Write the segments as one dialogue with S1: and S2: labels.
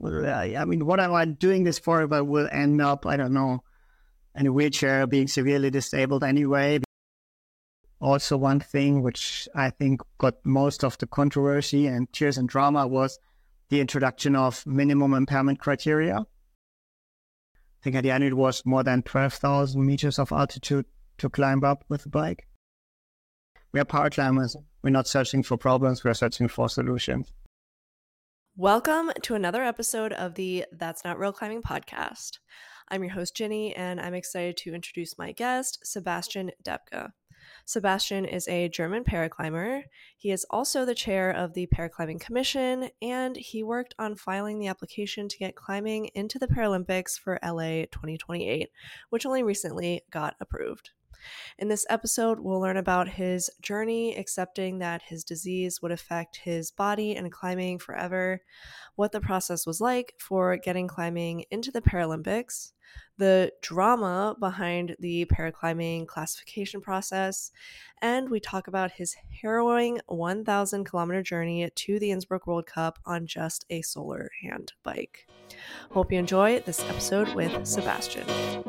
S1: I mean, what am I doing this for if I will end up, I don't know, in a wheelchair, being severely disabled anyway? Also, one thing which I think got most of the controversy and tears and drama was the introduction of minimum impairment criteria. I think at the end it was more than 12,000 meters of altitude to climb up with the bike. We are power climbers. We're not searching for problems. We're searching for solutions.
S2: Welcome to another episode of the That's Not Real Climbing podcast. I'm your host, Ginny, and I'm excited to introduce my guest, Sebastian Debke. Sebastian is a German paraclimber. He is also the chair of the Paraclimbing Commission, and he worked on filing the application to get climbing into the Paralympics for LA 2028, which only recently got approved. In this episode, we'll learn about his journey accepting that his disease would affect his body and climbing forever, what the process was like for getting climbing into the Paralympics, the drama behind the paraclimbing classification process, and we talk about his harrowing 1,000-kilometer journey to the Innsbruck World Cup on just a solar hand bike. Hope you enjoy this episode with Sebastian.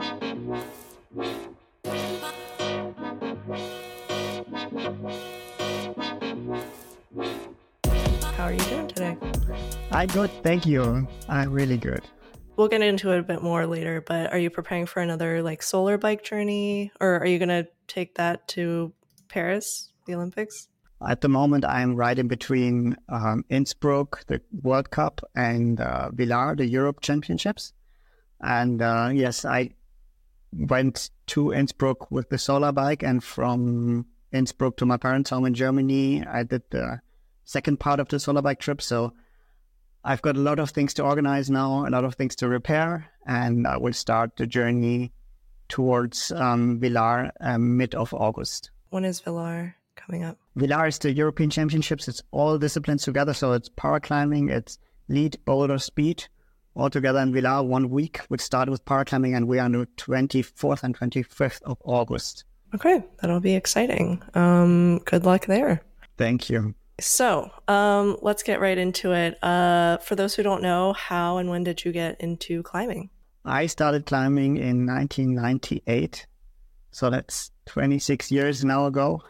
S2: How are you doing today?
S1: I'm good, thank you. I'm really good.
S2: We'll get into it a bit more later, but are you preparing for another solar bike journey, or are you going to take that to Paris, the Olympics?
S1: At the moment, I'm right in between Innsbruck, the World Cup, and Villars, the Europe Championships. And yes, I went to Innsbruck with the solar bike, and from Innsbruck to my parents' home in Germany, I did the second part of the solar bike trip. So I've got a lot of things to organize now, a lot of things to repair, and I will start the journey towards Villars mid of August.
S2: When is Villars coming up?
S1: Villars is the European Championships. It's all disciplines together. So it's power climbing, it's lead, boulder, speed, all together in Villars 1 week. We start with power climbing, and we are on the 24th and 25th of August.
S2: Okay, that'll be exciting. Good luck there.
S1: Thank you.
S2: So let's get right into it. For those who don't know, how and when did you get into climbing?
S1: I started climbing in 1998. So that's 26 years now ago.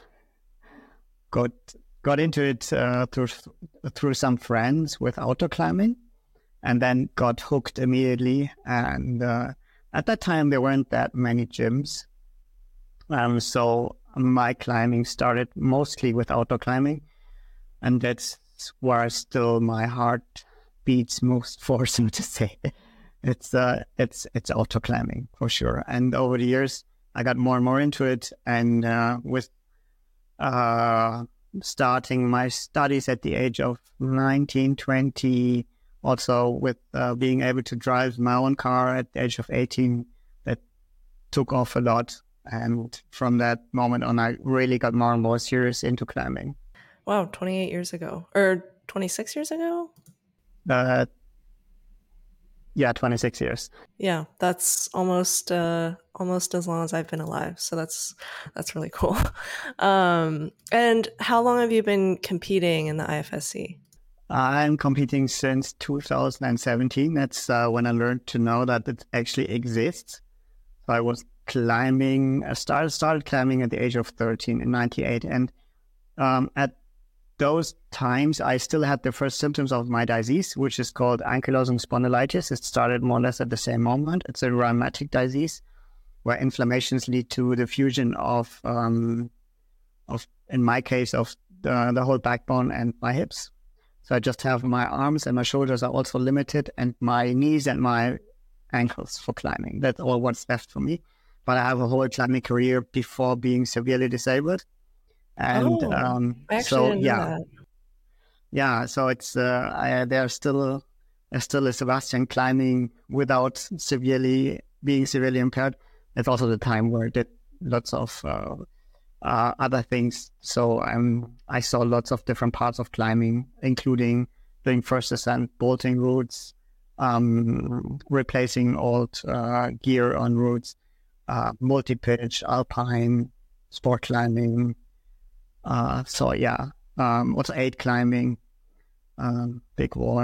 S1: Got into it through some friends with outdoor climbing, and then got hooked immediately. And at that time, there weren't that many gyms. So my climbing started mostly with outdoor climbing. And that's where still my heart beats most for, so to say. It's outdoor climbing for sure. And over the years, I got more and more into it. And with starting my studies at the age of 19, 20, also with being able to drive my own car at the age of 18, that took off a lot. And from that moment on, I really got more and more serious into climbing.
S2: Wow, 28 years ago. Or 26 years ago?
S1: Yeah, 26 years.
S2: Yeah, that's almost as long as I've been alive. So that's really cool. And how long have you been competing in the IFSC?
S1: I'm competing since 2017. That's when I learned to know that it actually exists. So I was climbing, I started climbing at the age of 13 in 98. And at those times, I still had the first symptoms of my disease, which is called ankylosing spondylitis. It started more or less at the same moment. It's a rheumatic disease where inflammations lead to the fusion of in my case, of the whole backbone and my hips. So I just have my arms and my shoulders are also limited, and my knees and my ankles for climbing. That's all what's left for me. But I have a whole climbing career before being severely disabled. And
S2: I actually didn't know that.
S1: Yeah, so it's there's still a Sebastian climbing without being severely impaired. It's also the time where I did lots of other things. So I saw lots of different parts of climbing, including doing first ascent, bolting routes, replacing old gear on routes, multi-pitch, alpine, sport climbing. Also 8 climbing, big wall,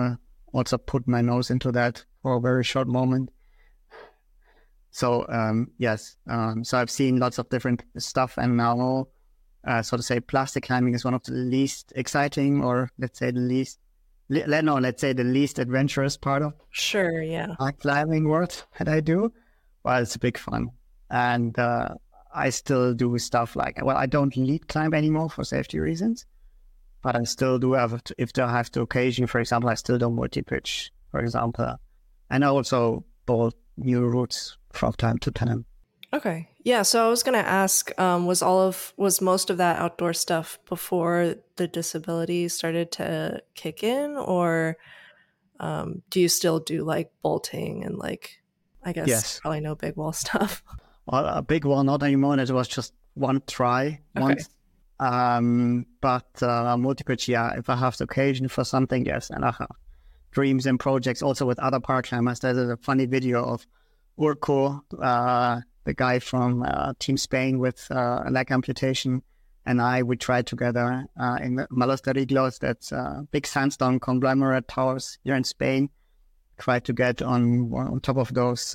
S1: also put my nose into that for a very short moment. So yes, so I've seen lots of different stuff, and now, so to say, plastic climbing is one of the least exciting, or let's say the least adventurous part of
S2: Sure, yeah.
S1: climbing world that I do. Well, it's a big fun, and I still do stuff like, well, I don't lead climb anymore for safety reasons, but I still do have if I have the occasion. For example, I still do multi-pitch, for example, and I also bolt new routes from time to time.
S2: Okay. Yeah. So I was going to ask, was most of that outdoor stuff before the disability started to kick in, or do you still do like bolting and like, I guess
S1: Yes.
S2: probably no big wall stuff?
S1: Well, a big one, not anymore. It was just one try once. But multi-pitch, yeah, if I have the occasion for something, yes. And I have dreams and projects also with other park climbers. There's a funny video of Urko, the guy from Team Spain with a leg amputation, and we tried together in the Malos de Riglos, that's big sandstone conglomerate towers here in Spain. Tried to get on top of those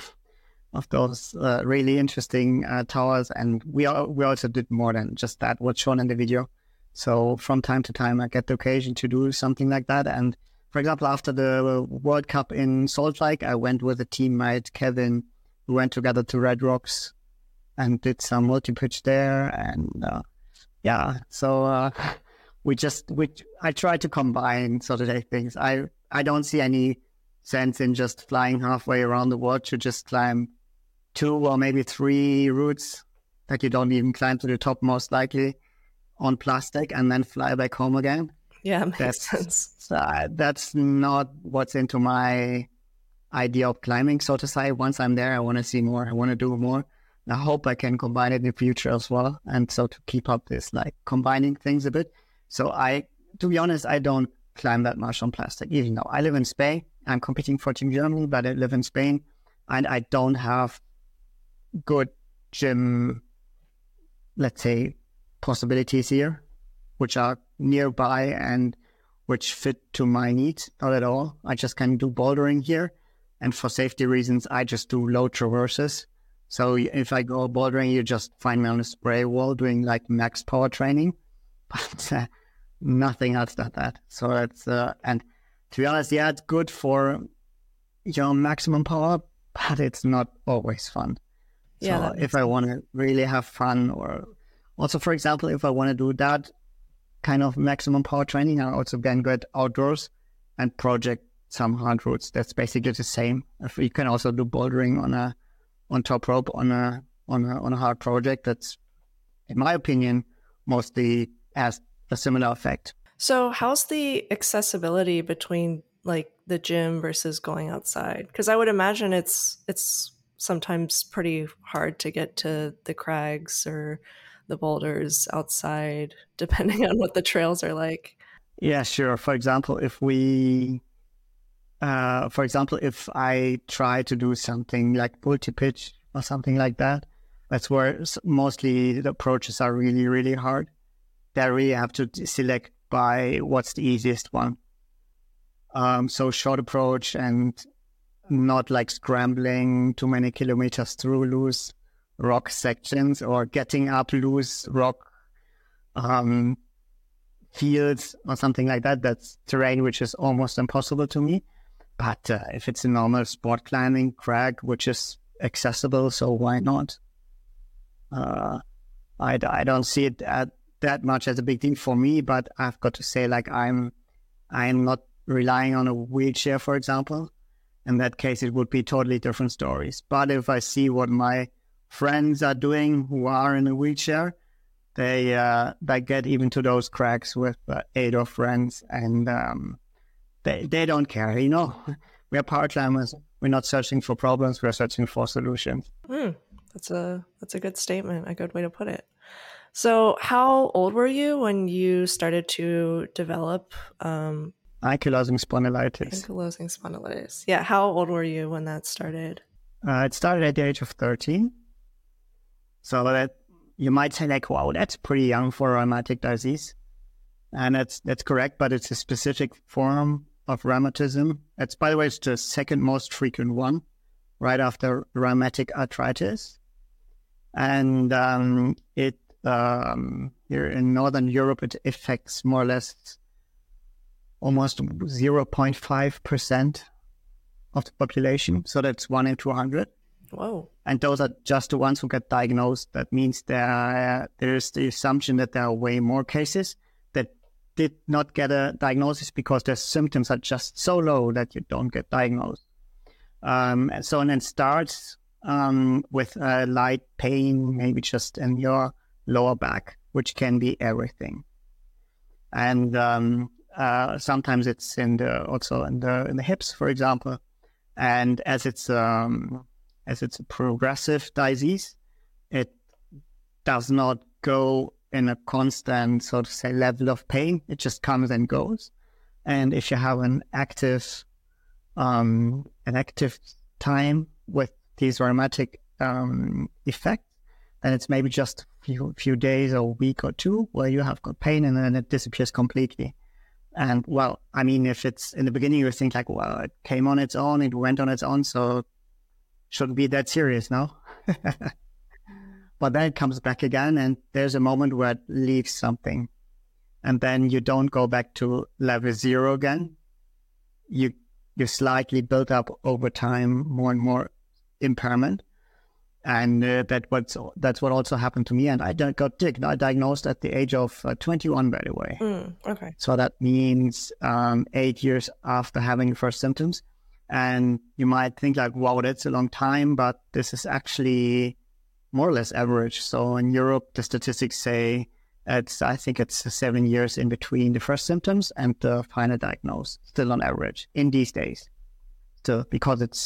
S1: really interesting towers, and we also did more than just that, what's shown in the video. So from time to time, I get the occasion to do something like that. And for example, after the World Cup in Salt Lake, I went with a teammate, Kevin. We went together to Red Rocks and did some multi-pitch there. And so I try to combine sort of things. I don't see any sense in just flying halfway around the world to just climb 2 or maybe 3 routes that you don't even climb to the top, most likely, on plastic, and then fly back home again.
S2: Yeah, makes sense.
S1: That's not what's into my idea of climbing, so to say. Once I'm there, I want to see more. I want to do more. And I hope I can combine it in the future as well. And so to keep up this, like, combining things a bit. So to be honest, I don't climb that much on plastic, even though I live in Spain. I'm competing for Team Germany, but I live in Spain, and I don't have good gym, let's say, possibilities here, which are nearby and which fit to my needs. Not at all. I just can do bouldering here, and for safety reasons, I just do low traverses. So if I go bouldering, you just find me on a spray wall doing like max power training, but nothing else than that. So it's and to be honest, yeah, it's good for your maximum power, but it's not always fun.
S2: Yeah.
S1: So if I want to really have fun, or also, for example, if I want to do that kind of maximum power training, I also can get outdoors and project some hard routes. That's basically the same. If you can also do bouldering on top rope on a hard project, that's, in my opinion, mostly has a similar effect.
S2: So how's the accessibility between like the gym versus going outside? Because I would imagine it's sometimes pretty hard to get to the crags or the boulders outside, depending on what the trails are like.
S1: Yeah, sure. For example, if I try to do something like multi-pitch or something like that, that's where mostly the approaches are really, really hard. There we have to select by what's the easiest one. So short approach and not like scrambling too many kilometers through loose rock sections or getting up loose rock fields or something like that. That's terrain which is almost impossible to me. But if it's a normal sport climbing crag, which is accessible, so why not? I don't see it that much as a big deal for me, but I've got to say, like, I'm not relying on a wheelchair, for example. In that case, it would be totally different stories. But if I see what my friends are doing who are in a wheelchair, they get even to those crags with 8 of friends, and they don't care, you know. We're power climbers. We're not searching for problems. We're searching for solutions.
S2: That's a good statement, a good way to put it. So how old were you when you started to develop
S1: ankylosing spondylitis?
S2: Ankylosing spondylitis. Yeah. How old were you when that started?
S1: It started at the age of 13. So that you might say, like, wow, that's pretty young for a rheumatic disease. And that's correct, but it's a specific form of rheumatism. It's, by the way, it's the second most frequent one, right after rheumatic arthritis. And here in Northern Europe, it affects more or less almost 0.5% of the population. So that's 1 in 200.
S2: Whoa.
S1: And those are just the ones who get diagnosed. That means there's the assumption that there are way more cases that did not get a diagnosis because their symptoms are just so low that you don't get diagnosed. And then it starts with a light pain, maybe just in your lower back, which can be everything. And sometimes it's also in the hips, for example. And as it's a progressive disease, it does not go in a constant, so to say, level of pain. It just comes and goes. And if you have an active time with these rheumatic effects, then it's maybe just a few days or a week or two where you have got pain and then it disappears completely. And well, I mean, if it's in the beginning, you think like, well, it came on its own, it went on its own, so shouldn't be that serious, no? But then it comes back again, and there's a moment where it leaves something. And then you don't go back to level 0 again. You slightly build up over time more and more impairment. And that's what also happened to me. And I got diagnosed at the age of 21, by the way.
S2: Okay.
S1: So that means 8 years after having the first symptoms. And you might think like, wow, that's a long time, but this is actually more or less average. So in Europe, the statistics say I think it's 7 years in between the first symptoms and the final diagnosis, still on average in these days. So because it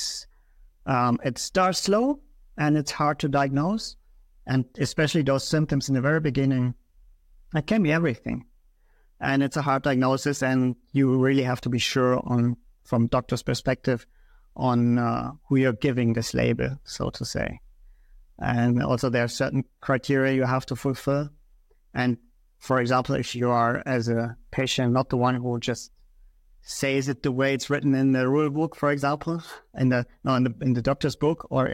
S1: starts slow and it's hard to diagnose, and especially those symptoms in the very beginning, it can be everything. And it's a hard diagnosis, and you really have to be sure from doctor's perspective on who you're giving this label, so to say. And also there are certain criteria you have to fulfill. And for example, if you are, as a patient, not the one who just says it the way it's written in the rule book, for example, in the doctor's book, or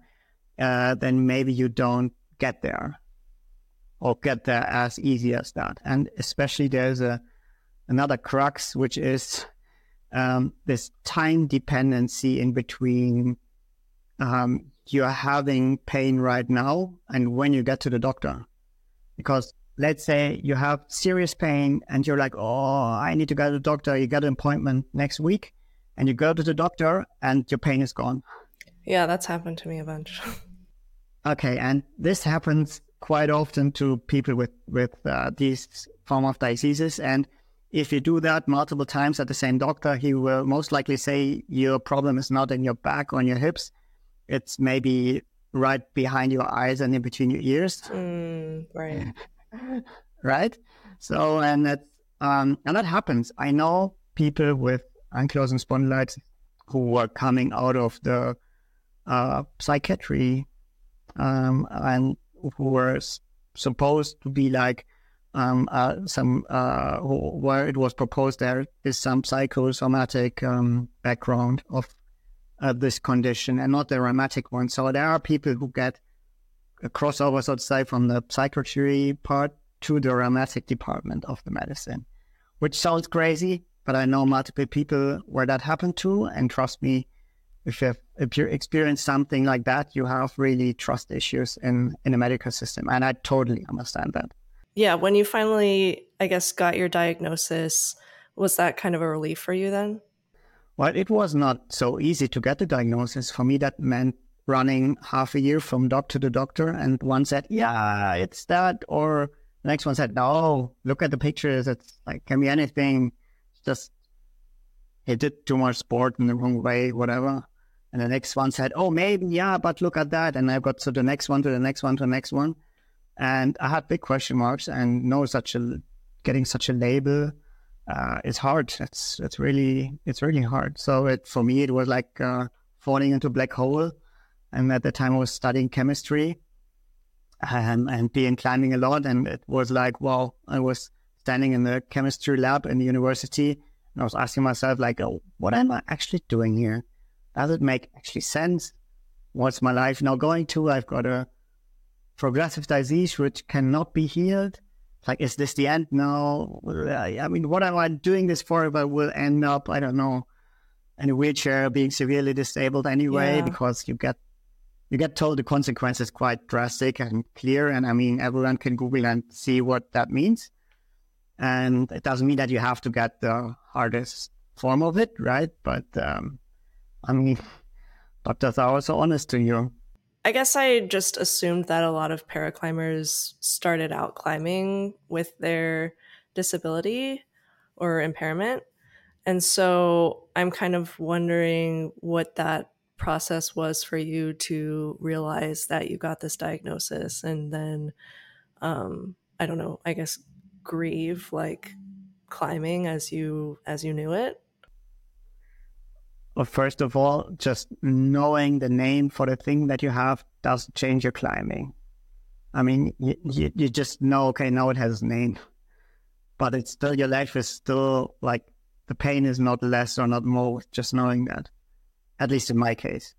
S1: then maybe you don't get there or get there as easy as that. And especially there's another crux, which is this time dependency in between you're having pain right now and when you get to the doctor. Because let's say you have serious pain and you're like, oh, I need to go to the doctor. You get an appointment next week and you go to the doctor and your pain is gone.
S2: Yeah, that's happened to me a bunch.
S1: Okay, and this happens quite often to people with these form of diseases. And if you do that multiple times at the same doctor, he will most likely say your problem is not in your back or in your hips. It's maybe right behind your eyes and in between your ears.
S2: Right.
S1: Right? So, and that happens. I know people with ankylosing spondylitis who are coming out of the psychiatry and who were supposed to be like where it was proposed there is some psychosomatic background of this condition and not the rheumatic one. So there are people who get a crossover, so to say, from the psychiatry part to the rheumatic department of the medicine, which sounds crazy, but I know multiple people where that happened to, and trust me, if you experience something like that, you have really trust issues in the medical system, and I totally understand that.
S2: Yeah, when you finally, I guess, got your diagnosis, was that kind of a relief for you then?
S1: Well, it was not so easy to get the diagnosis. For me, that meant running half a year from doctor to doctor, and one said, yeah, it's that, or the next one said, no, look at the pictures, it's like, can be anything, just he did too much sport in the wrong way, whatever. And the next one said, oh, maybe, yeah, but look at that. And I got to the next one, to the next one, to the next one. And I had big question marks, and getting such a label is hard. It's really hard. So for me, it was like falling into a black hole. And at the time I was studying chemistry and being climbing a lot. And it was like, wow, I was standing in the chemistry lab in the university And I was asking myself, like, oh, what am I actually doing here? Does it make actually sense? What's my life now going to? I've got a progressive disease which cannot be healed. Like, is this the end now? I mean, what am I doing this for if I will end up, I don't know, in a wheelchair, being severely disabled anyway, because you get told the consequences quite drastic and clear. And I mean, everyone can Google and see what that means. And it doesn't mean that you have to get the hardest form of it, right? But I mean, doctors are also honest to you.
S2: I guess I just assumed that a lot of paraclimbers started out climbing with their disability or impairment. And so I'm kind of wondering what that process was for you to realize that you got this diagnosis and then, I don't know, I guess grieve like climbing as you knew it.
S1: Well, first of all, just knowing the name for the thing that you have doesn't change your climbing. I mean, you just know, okay, now it has a name, but it's still, your life is still like, the pain is not less or not more with just knowing that, at least in my case.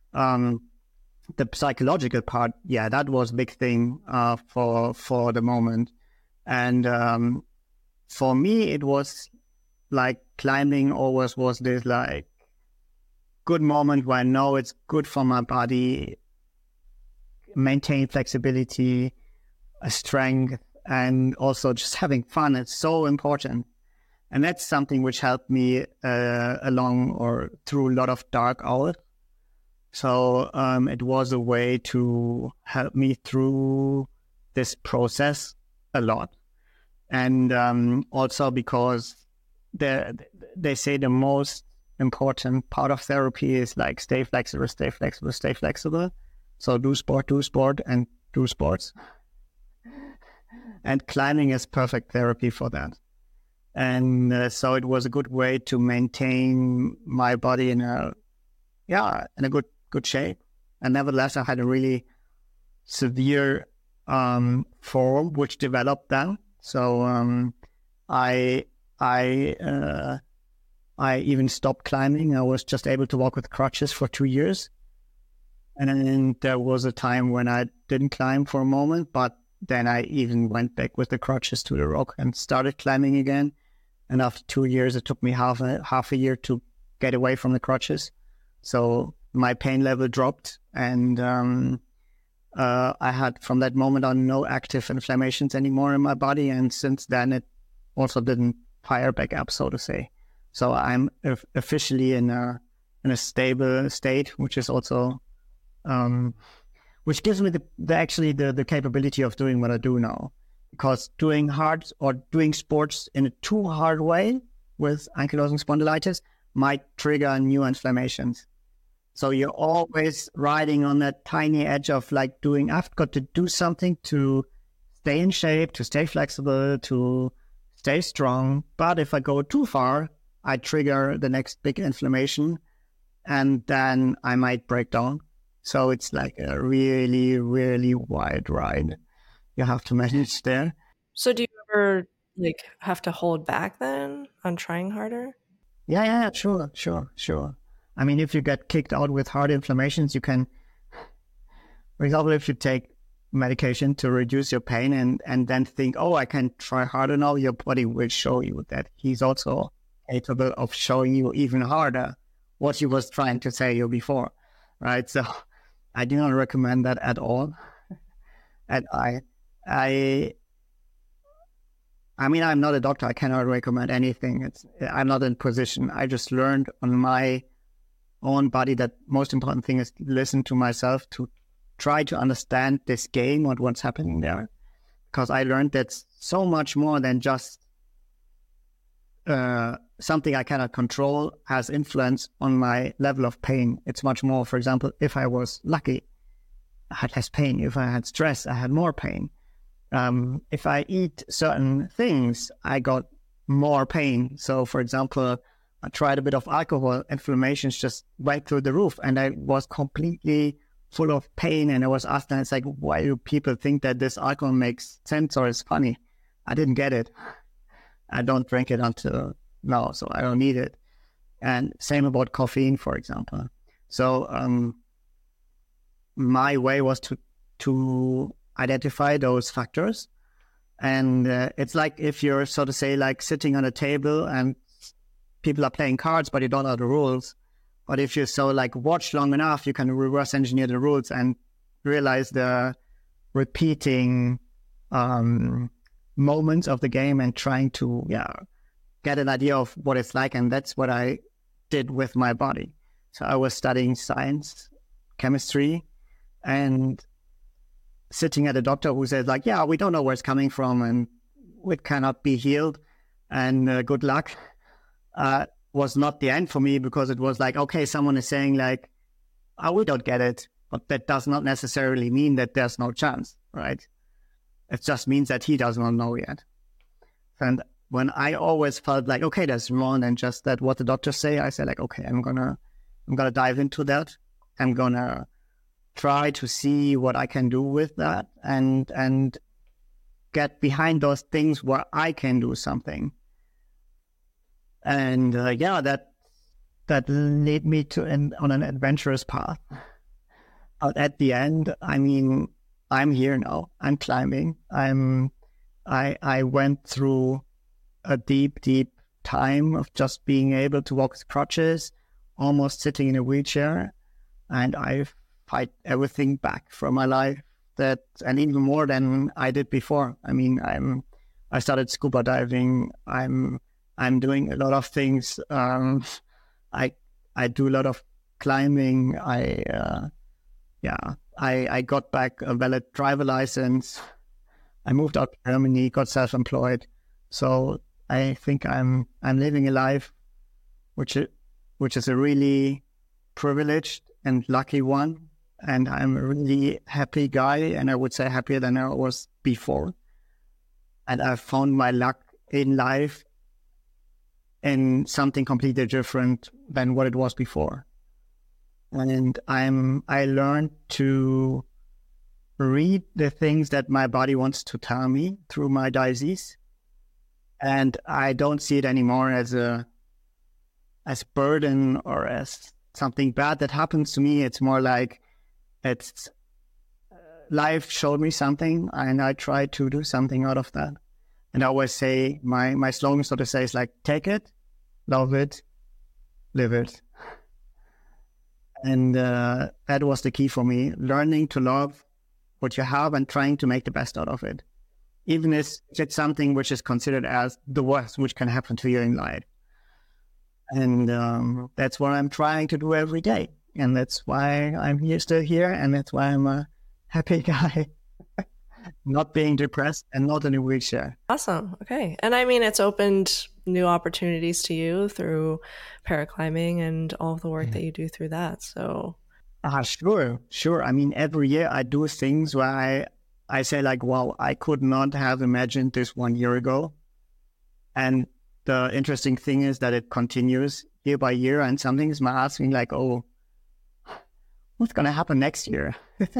S1: The psychological part, yeah, that was a big thing for the moment. And for me, it was like climbing always was this like good moment where I know it's good for my body, maintain flexibility, strength, and also just having fun. It's so important. And that's something which helped me along or through a lot of dark hours. So it was a way to help me through this process a lot. And also because they say the most important part of therapy is like stay flexible, stay flexible, stay flexible. So do sport, and do sports. And climbing is perfect therapy for that. And so it was a good way to maintain my body in a good shape. And nevertheless, I had a really severe form which developed then. So I even stopped climbing. I was just able to walk with crutches for 2 years. And then there was a time when I didn't climb for a moment, but then I even went back with the crutches to the rock and started climbing again. And after 2 years, it took me half a year to get away from the crutches. So my pain level dropped, and I had from that moment on no active inflammations anymore in my body. And since then, it also didn't fire back up, so to say. So I'm officially in a stable state, which is also which gives me the capability of doing what I do now. Because doing hard or doing sports in a too hard way with ankylosing spondylitis might trigger new inflammations. So you're always riding on that tiny edge of like I've got to do something to stay in shape, to stay flexible, to stay strong. But if I go too far, I trigger the next big inflammation and then I might break down. So it's like a really, really wide ride you have to manage there.
S2: So do you ever like have to hold back then on trying harder?
S1: Yeah, sure. I mean, if you get kicked out with heart inflammations, you can, for example, if you take medication to reduce your pain and then think, oh, I can try harder now, your body will show you that he's also capable of showing you even harder what he was trying to tell you before, right? So I do not recommend that at all. And I mean, I'm not a doctor. I cannot recommend anything. I'm not in position. I just learned on my own body that most important thing is listen to myself, to try to understand this game and what's happening there. Because I learned that's so much more than just something I cannot control has influence on my level of pain. It's much more, for example, if I was lucky, I had less pain. If I had stress, I had more pain. If I eat certain things, I got more pain. So, for example, I tried a bit of alcohol, inflammations just went through the roof, and I was completely full of pain. And I was asked, and it's like, why do people think that this alcohol makes sense or is funny? I didn't get it. I don't drink it until no, so I don't need it. And same about caffeine, for example. So my way was to identify those factors. And it's like if you're, so to say, like sitting on a table and people are playing cards, but you don't know the rules. But if you watch long enough, you can reverse engineer the rules and realize the repeating moments of the game and trying to get an idea of what it's like. And that's what I did with my body. So I was studying science, chemistry, and sitting at a doctor who says like, we don't know where it's coming from and it cannot be healed and good luck, was not the end for me, because it was like, okay, someone is saying like, we don't get it, but that does not necessarily mean that there's no chance, right? It just means that he does not know yet. And when I always felt like, okay, there's more than just that what the doctors say, I said like, okay, I'm gonna dive into that. I'm gonna try to see what I can do with that and get behind those things where I can do something. And that led me on an adventurous path. But at the end, I mean, I'm here now. I'm climbing. I went through a deep time of just being able to walk with crutches, almost sitting in a wheelchair, and I fight everything back from my life, and even more than I did before. I mean, I started scuba diving. I'm doing a lot of things. I do a lot of climbing. I got back a valid driver license. I moved out to Germany, got self-employed. So I think I'm living a life which is a really privileged and lucky one. And I'm a really happy guy, and I would say happier than I was before. And I found my luck in life in something completely different than what it was before. And I learned to read the things that my body wants to tell me through my disease. And I don't see it anymore as burden or as something bad that happens to me. It's more like life showed me something and I try to do something out of that. And I always say, my slogan, so to say, is like, take it, love it, live it. And that was the key for me, learning to love what you have and trying to make the best out of it. Even if it's something which is considered as the worst which can happen to you in life. And that's what I'm trying to do every day. And that's why I'm still here. And that's why I'm a happy guy, not being depressed and not in a wheelchair.
S2: Awesome. Okay. And I mean, it's opened new opportunities to you through paraclimbing and all of the work that you do through that. So. Sure. I mean, every year I do things where I say like, wow, I could not have imagined this 1 year ago. And the interesting thing is that it continues year by year. And something is asking like, oh, what's going to happen next year?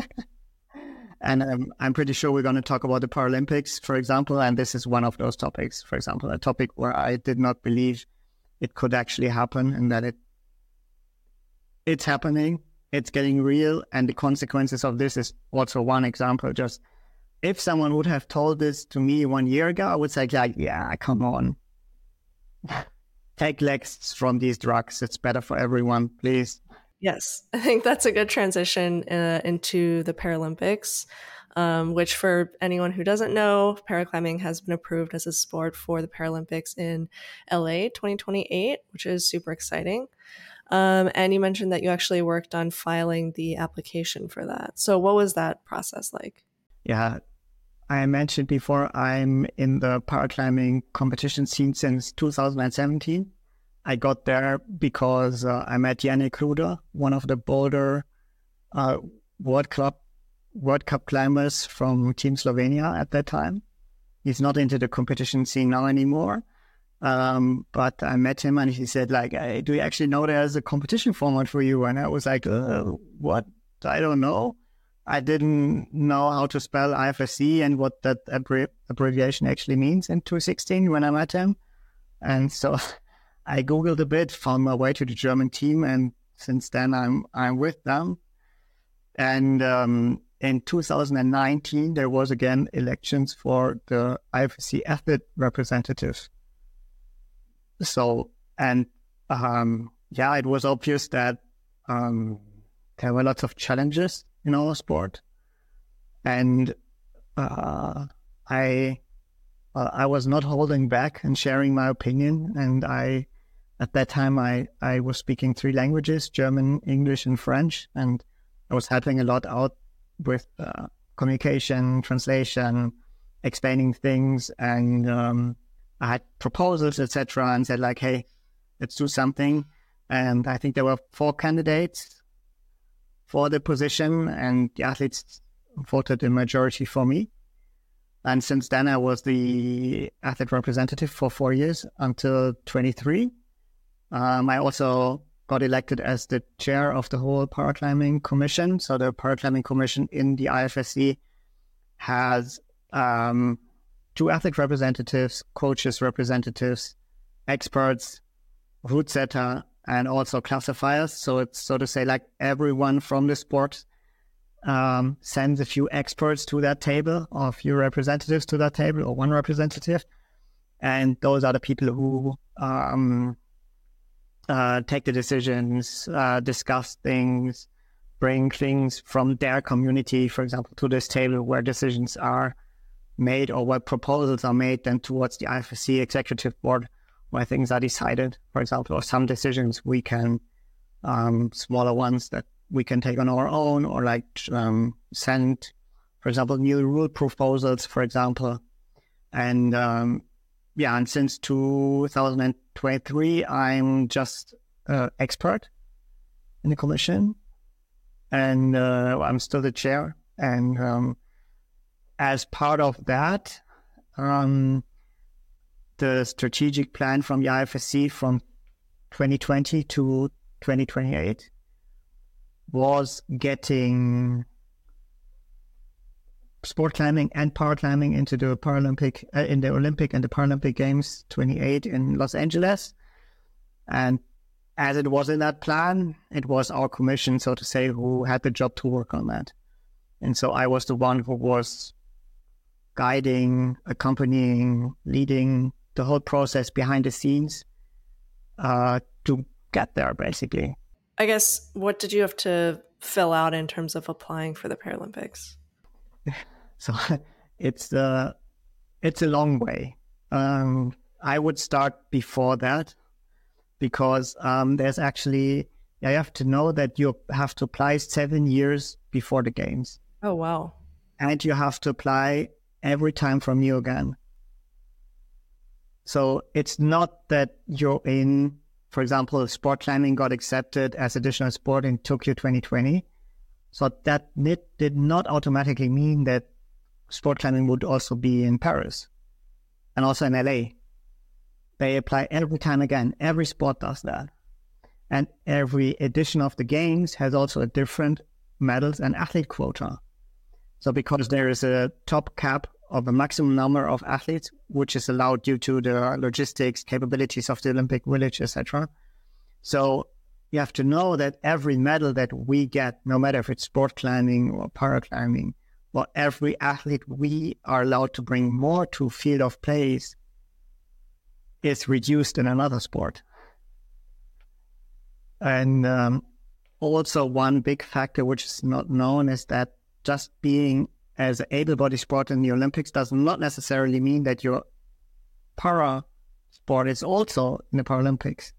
S2: And I'm pretty sure we're going to talk about the Paralympics, for example. And this is one of those topics, for example, a topic where I did not believe it could actually happen, and that it's happening, it's getting real. And the consequences of this is also one example. Just if someone would have told this to me 1 year ago, I would say like, yeah, come on. Take lessons from these drugs. It's better for everyone, please. Yes, I think that's a good transition into the Paralympics, which for anyone who doesn't know, paraclimbing has been approved as a sport for the Paralympics in LA 2028, which is super exciting. And you mentioned that you actually worked on filing the application for that. So what was that process like?
S1: Yeah, I mentioned before, I'm in the paraclimbing competition scene since 2017. I got there because I met Yannick Ruder, one of the Boulder World Cup climbers from Team Slovenia at that time. He's not into the competition scene now anymore. But I met him and he said like, hey, do you actually know there's a competition format for you? And I was like, what? I don't know. I didn't know how to spell IFSC and what that abbreviation actually means in 2016 when I met him. And so I Googled a bit, found my way to the German team, and since then I'm with them. And in 2019, there was again elections for the IFSC athlete representative. So, and it was obvious that there were lots of challenges in our sport. And I was not holding back and sharing my opinion. And at that time, I was speaking 3 languages, German, English, and French. And I was helping a lot out with communication, translation, explaining things. And I had proposals, etc., and said like, hey, let's do something. And I think there were 4 candidates for the position, and the athletes voted the majority for me. And since then, I was the athlete representative for 4 years until 23. I also got elected as the chair of the whole Paraclimbing Commission. So the Paraclimbing Commission in the IFSC has 2 athlete representatives, coaches representatives, experts, route setter, and also classifiers. So it's, so to say, like everyone from the sport sends a few experts to that table, or a few representatives to that table, or 1 representative. And those are the people who take the decisions, discuss things, bring things from their community, for example, to this table where decisions are made or where proposals are made, then towards the IFSC executive board where things are decided, for example, or some decisions we can, smaller ones that we can take on our own, or like send, for example, new rule proposals, for example. And and since 2023, I'm just expert in the commission, and I'm still the chair. And as part of that, the strategic plan from the IFSC from 2020 to 2028 was getting sport climbing and power climbing into the Paralympic, in the Olympic and the Paralympic Games 28 in Los Angeles. And as it was in that plan, it was our commission, so to say, who had the job to work on that. And so I was the one who was guiding, accompanying, leading the whole process behind the scenes to get there, basically.
S2: I guess, what did you have to fill out in terms of applying for the Paralympics?
S1: So it's a long way. I would start before that, because there's actually, you have to know that you have to apply 7 years before the games.
S2: Oh, wow.
S1: And you have to apply every time from new again. So it's not that you're in, for example, sport climbing got accepted as additional sport in Tokyo 2020. So that did not automatically mean that sport climbing would also be in Paris and also in LA. They apply every time again. Every sport does that. And every edition of the games has also a different medals and athlete quota. So because there is a top cap of a maximum number of athletes, which is allowed due to the logistics, capabilities of the Olympic Village, etc. So you have to know that every medal that we get, no matter if it's sport climbing or paraclimbing, or every athlete we are allowed to bring more to field of plays is reduced in another sport. And also one big factor which is not known is that just being as an able-bodied sport in the Olympics does not necessarily mean that your para sport is also in the Paralympics.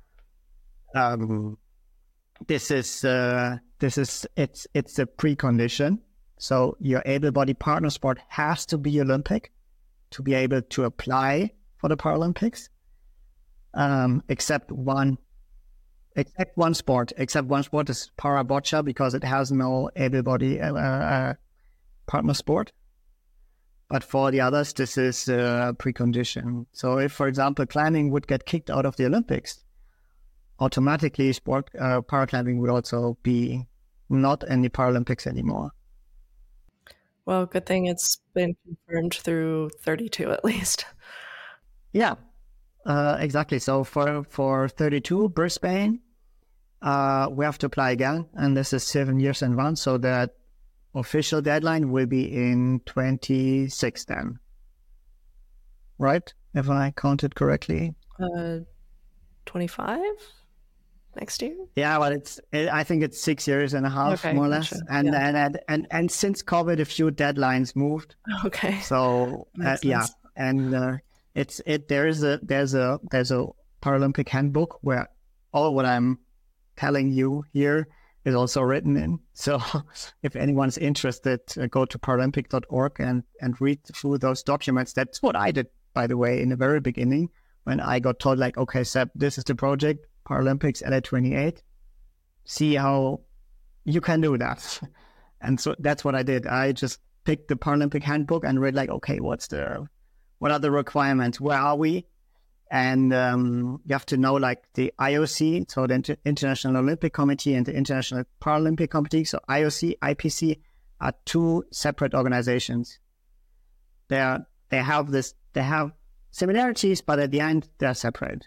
S1: It's a precondition. So your able-bodied partner sport has to be Olympic to be able to apply for the Paralympics. Except one sport is para boccia, because it has no able-bodied partner sport. But for the others, this is a precondition. So if, for example, climbing would get kicked out of the Olympics, automatically paraclimbing would also be not in the Paralympics anymore.
S2: Well, good thing it's been confirmed through 32 at least.
S1: Yeah. Exactly. So for 32 Brisbane, we have to apply again, and this is 7 years in advance. So that official deadline will be in 26 then, right? If I counted correctly.
S2: 25 next year.
S1: Yeah, well, I think it's 6 years and a half,
S2: Okay,
S1: more or less.
S2: gotcha.
S1: And,
S2: Yeah.
S1: and since COVID, a few deadlines moved.
S2: Okay.
S1: So
S2: Makes
S1: yeah,
S2: sense.
S1: and there's a Paralympic handbook where all what I'm telling you here is also written in. So if anyone's interested, go to paralympic.org and read through those documents. That's what I did, by the way, in the very beginning when I got told, like, okay, Seb, this is the project, Paralympics LA28. See how you can do that. And so that's what I did. I just picked the Paralympic handbook and read, like, okay, what are the requirements? Where are we? And you have to know, like, the IOC, so the International Olympic Committee, and the International Paralympic Committee. So IOC, IPC are two separate organizations. They have similarities, but at the end they're separate.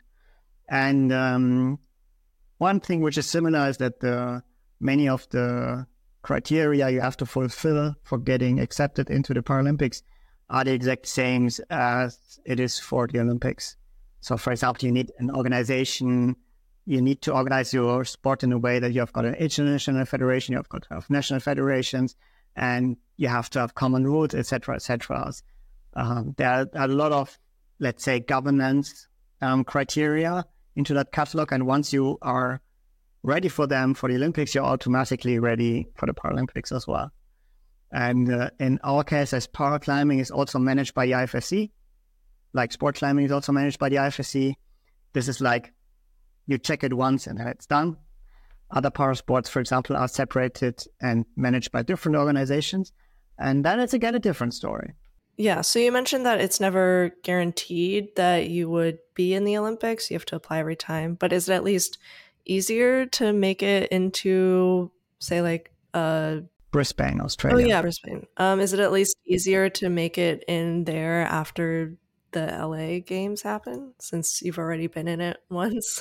S1: And one thing which is similar is that many of the criteria you have to fulfill for getting accepted into the Paralympics are the exact same as it is for the Olympics. So, for example, you need an organization. You need to organize your sport in a way that you have got an international federation, you have got to have national federations, and you have to have common rules, etc., etc. There are a lot of, let's say, governance criteria into that catalog, and once you are ready for them for the Olympics, you're automatically ready for the Paralympics as well. And in our case, as para climbing is also managed by the IFSC, like sport climbing is also managed by the IFSC. This is like, you check it once and then it's done. Other para sports, for example, are separated and managed by different organizations. And then it's again a different story.
S2: Yeah. So you mentioned that it's never guaranteed that you would be in the Olympics. You have to apply every time. But is it at least easier to make it into, say, like
S1: Brisbane, Australia.
S2: Oh yeah, Brisbane. Is it at least easier to make it in there after the LA games happen, since you've already been in it once?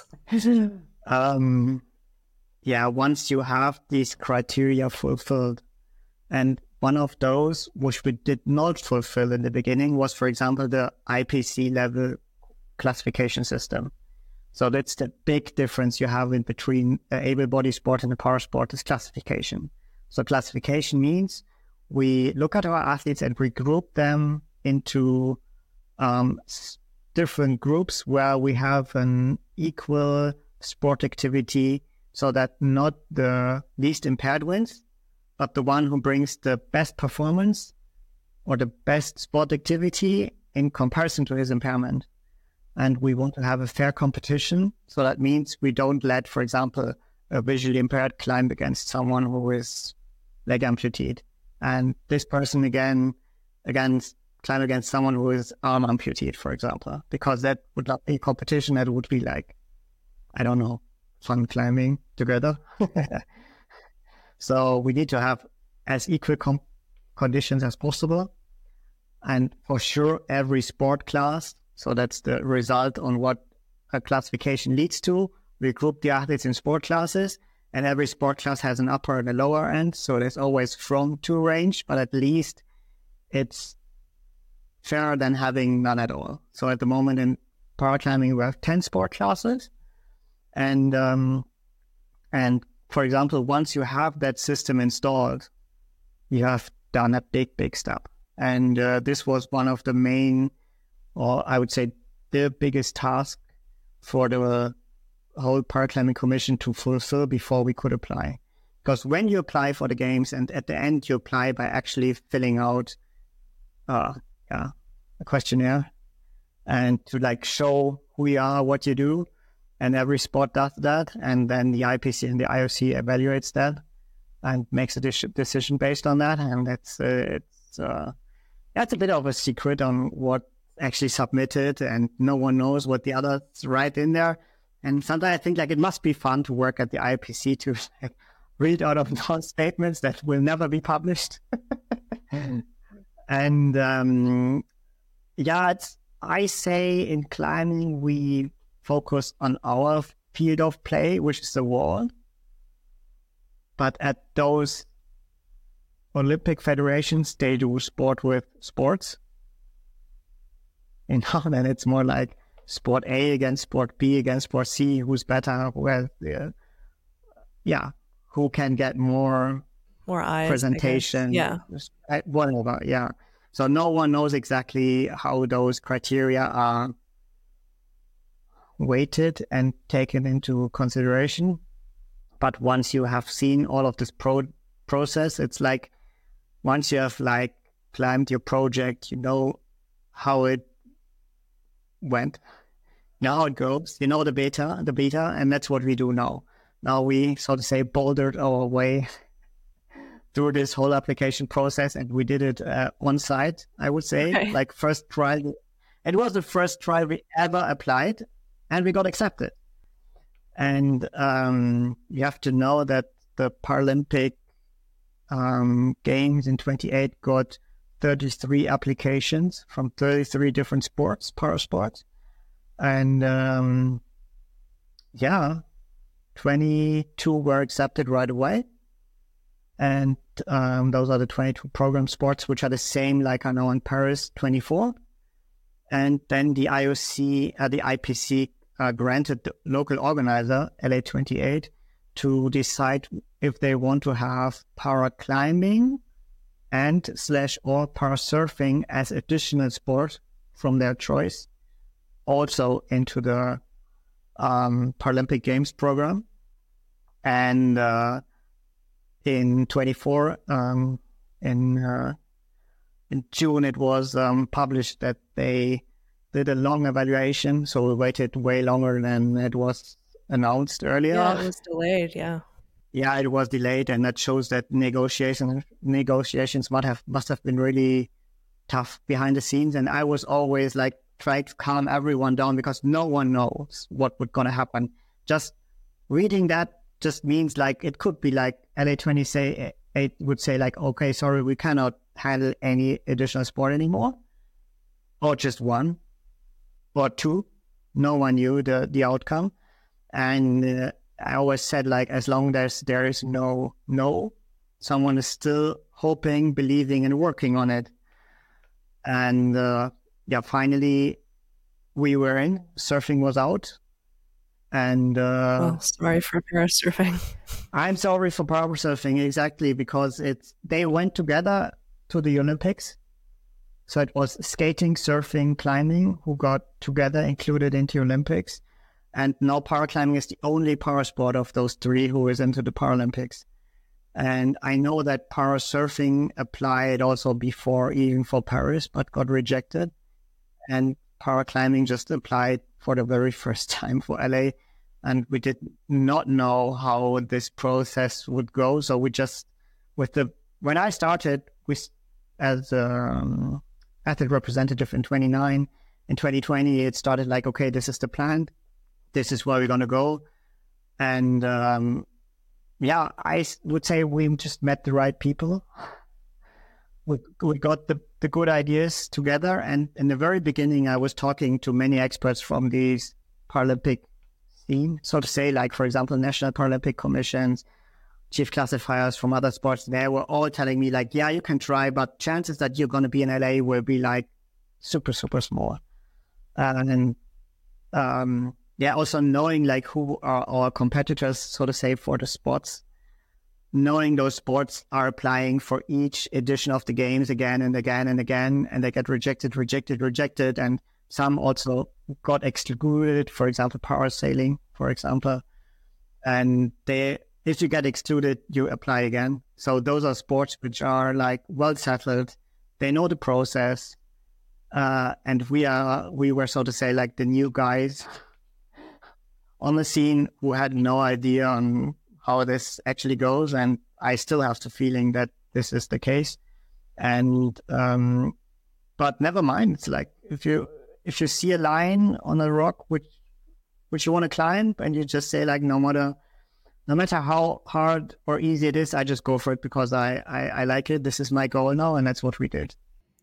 S1: Yeah, once you have these criteria fulfilled. And one of those which we did not fulfill in the beginning was, for example, the IPC level classification system. So that's the big difference you have in between an able-bodied sport and a para sport is classification. So classification means we look at our athletes and we group them into different groups where we have an equal sport activity, so that not the least impaired wins, but the one who brings the best performance or the best sport activity in comparison to his impairment. And we want to have a fair competition. So that means we don't let, for example, a visually impaired climb against someone who is leg amputee. And this person again climb against someone who is arm amputee, for example, because that would not be competition. That would be like, I don't know, fun climbing together. So we need to have as equal conditions as possible. And for sure, every sport class, so that's the result on what a classification leads to. We group the athletes in sport classes, and every sport class has an upper and a lower end. So there's always from to range, but at least it's fairer than having none at all. So at the moment in paraclimbing, we have 10 sport classes. And for example, once you have that system installed, you have done a big, big step. And this was one of the main, or I would say the biggest task for the whole Paraclimbing Commission to fulfill before we could apply. Because when you apply for the games, and at the end you apply by actually filling out a questionnaire and to like show who you are, what you do, and every sport does that, and then the IPC and the IOC evaluates that and makes a decision based on that. And it's a bit of a secret on what actually submitted, and no one knows what the others write in there. And sometimes I think like it must be fun to work at the IPC to like, read out of those statements that will never be published. And I say in climbing, we focus on our field of play, which is the wall. But at those Olympic federations, they do sport with sports. Then it's more like sport A against sport B against sport C, who's better, who can get more
S2: eyes,
S1: presentation, whatever, yeah. So no one knows exactly how those criteria are weighted and taken into consideration. But once you have seen all of this process, it's like once you have like climbed your project, you know how it went, you know how it goes, you know the beta, and that's what we do now. Now we, so to say, bouldered our way through this whole application process, and we did it on site, I would say. Like first try. It was the first try we ever applied, and we got accepted. And you have to know that the Paralympic Games in 28 got 33 applications from 33 different sports, parasports. And 22 were accepted right away. And those are the 22 program sports, which are the same like I know in Paris 24. And then the IOC, the IPC granted the local organizer, LA 28, to decide if they want to have para climbing and / or para surfing as additional sport from their choice, also into the Paralympic Games program. And in 24, in June, it was published that they did a long evaluation, so we waited way longer than it was announced earlier.
S2: Yeah, it was delayed, yeah.
S1: Yeah, it was delayed, and that shows that negotiations must have been really tough behind the scenes. And I was always like trying to calm everyone down because no one knows what would gonna happen. Just reading that just means like it could be like LA28 would say like, okay, sorry, we cannot handle any additional sport anymore, or just one or two. No one knew the outcome. And I always said like, as long as there is no, someone is still hoping, believing, and working on it. And finally we were in. Surfing was out. And
S2: sorry for parasurfing.
S1: I'm sorry for parasurfing, exactly, because they went together to the Olympics. So it was skating, surfing, climbing who got together, included into Olympics. And now paraclimbing is the only parasport of those three who is into the Paralympics. And I know that parasurfing applied also before, even for Paris, but got rejected. And paraclimbing just applied for the very first time for LA. And we did not know how this process would go. So we just, when I started as athlete representative in 2020, it started like, okay, this is the plan. This is where we're going to go. And I would say we just met the right people. We got the good ideas together. And in the very beginning, I was talking to many experts from these Paralympic scene, so to say, like, for example, National Paralympic Commissions, chief classifiers from other sports. They were all telling me like, yeah, you can try, but chances that you're going to be in LA will be like super, super small. Also knowing like who are our competitors, so to say, for the spots, knowing those sports are applying for each edition of the games again and again and again, and they get rejected. And some also got excluded, for example, parasailing, for example. And if you get excluded, you apply again. So those are sports which are like well settled. They know the process. And we were, so to say, like the new guys on the scene who had no idea on how this actually goes. And I still have the feeling that this is the case. And, but never mind. It's like, if you see a line on a rock, which you want to climb, and you just say like, no matter how hard or easy it is, I just go for it because I like it. This is my goal now. And that's what we did.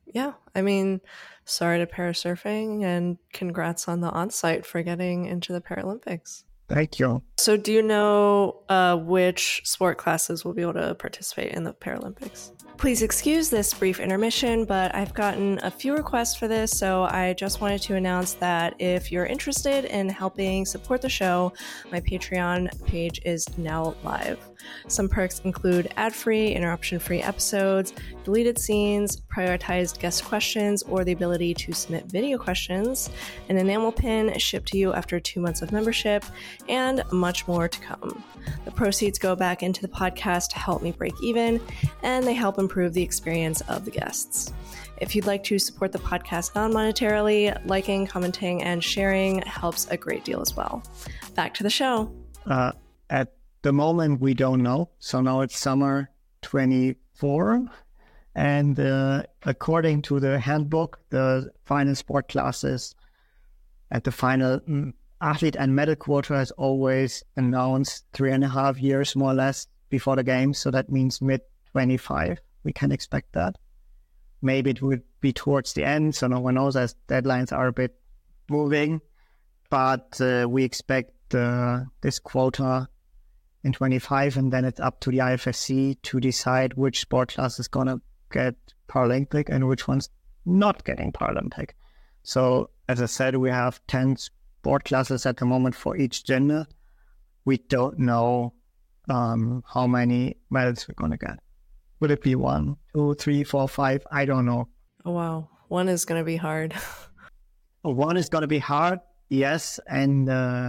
S2: Yeah, I mean, sorry to parasurfing and congrats on the on-site for getting into the Paralympics.
S1: Thank you.
S2: So do you know which sport classes will be able to participate in the Paralympics? Please excuse this brief intermission, but I've gotten a few requests for this, so I just wanted to announce that if you're interested in helping support the show, my Patreon page is now live. Some perks include ad-free, interruption-free episodes, deleted scenes, prioritized guest questions, or the ability to submit video questions, an enamel pin shipped to you after 2 months of membership, and much more to come. The proceeds go back into the podcast to help me break even, and they help improve the experience of the guests. If you'd like to support the podcast non-monetarily, liking, commenting, and sharing helps a great deal as well. Back to the show.
S1: At the moment, we don't know. So now it's summer 24. And according to the handbook, the final sport classes at the final athlete and medal quota is always announced 3.5 years, more or less, before the games. So that means mid-25. We can expect that. Maybe it would be towards the end. So no one knows, as deadlines are a bit moving. But we expect this quota in 25, and then it's up to the IFSC to decide which sport class is going to get Paralympic and which one's not getting Paralympic. So, as I said, we have 10 sport classes at the moment for each gender. We don't know how many medals we're going to get. Will it be 1, 2, 3, 4, 5? I don't know.
S2: Oh, wow. 1 is going to be hard.
S1: 1 is going to be hard, yes. And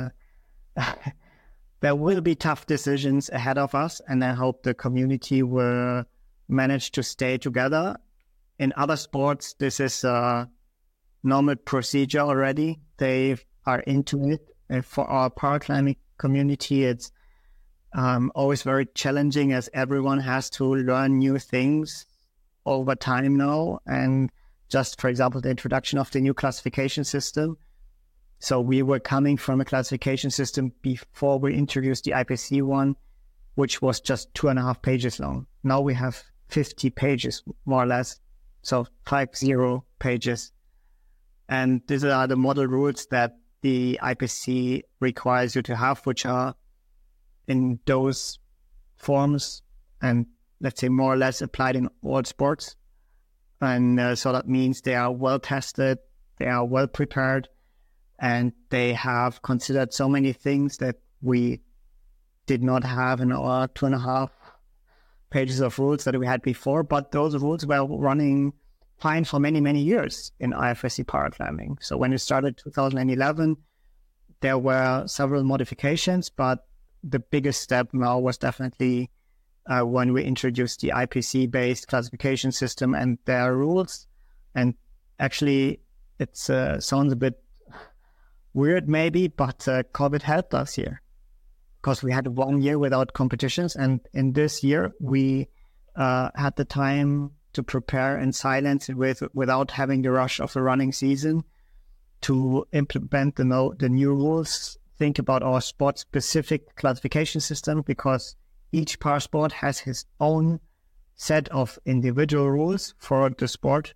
S1: there will be tough decisions ahead of us. And I hope the community will manage to stay together. In other sports, this is a normal procedure already. They are into it. And for our paraclimbing community, it's always very challenging, as everyone has to learn new things over time now. And just, for example, the introduction of the new classification system. So we were coming from a classification system before we introduced the IPC one, which was just 2.5 pages long. Now we have 50 pages, more or less. So 50 pages. And these are the model rules that the IPC requires you to have, which are in those forms and, let's say, more or less applied in all sports. And so that means they are well tested, they are well prepared, and they have considered so many things that we did not have in our 2.5 pages of rules that we had before. But those rules were running fine for many, many years in IFSC paraclimbing. So when it started 2011, there were several modifications, but the biggest step now was definitely when we introduced the IPC-based classification system and their rules. And actually, it sounds a bit weird maybe, but COVID helped us here because we had 1 year without competitions. And in this year, we had the time to prepare in silence without having the rush of the running season to implement the new rules, think about our sport-specific classification system, because each parasport has his own set of individual rules for the sport.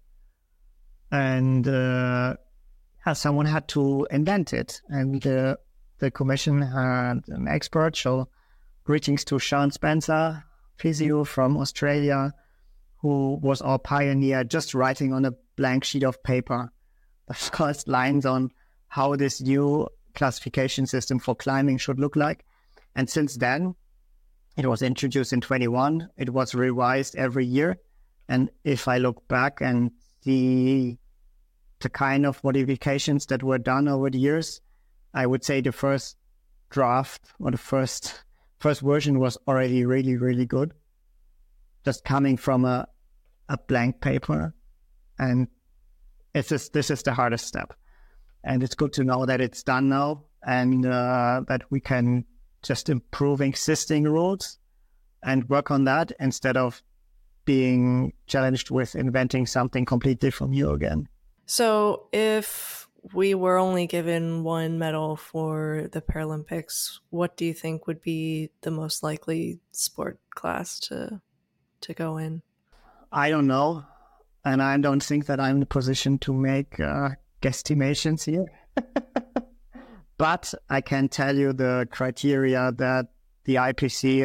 S1: And someone had to invent it. And the commission had an expert. So greetings to Sean Spencer, physio from Australia, who was our pioneer, just writing on a blank sheet of paper the first lines on how this new classification system for climbing should look like. And since then, it was introduced in 21. It was revised every year. And if I look back and see the kind of modifications that were done over the years, I would say the first draft or the first version was already really, really good. Just coming from a blank paper. And this is the hardest step. And it's good to know that it's done now and that we can just improve existing rules and work on that instead of being challenged with inventing something completely from new again.
S2: So if we were only given 1 medal for the Paralympics, what do you think would be the most likely sport class to go in?
S1: I don't know. and I don't think that I'm in a position to make guesstimations here. But I can tell you the criteria that the IPC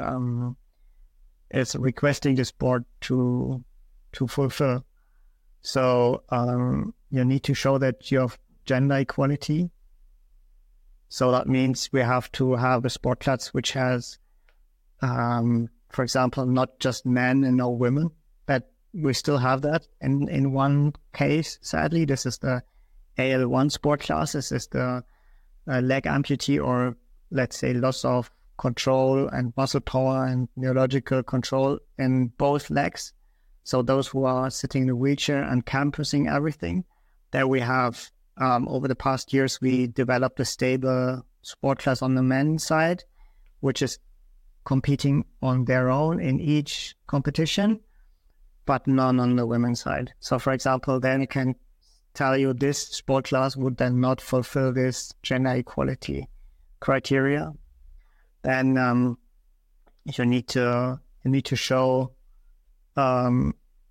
S1: is requesting the sport to fulfill. So you need to show that you have gender equality. So that means we have to have a sport class which has, for example, not just men and no women, but we still have that in one case, sadly. This is the AL1 sport class. This is the leg amputee, or let's say loss of control and muscle power and neurological control in both legs. So those who are sitting in a wheelchair and campusing everything, there we have, over the past years, we developed a stable sport class on the men's side, which is competing on their own in each competition, but none on the women's side. So for example, then I can tell you this sport class would then not fulfill this gender equality criteria. Then you need to show a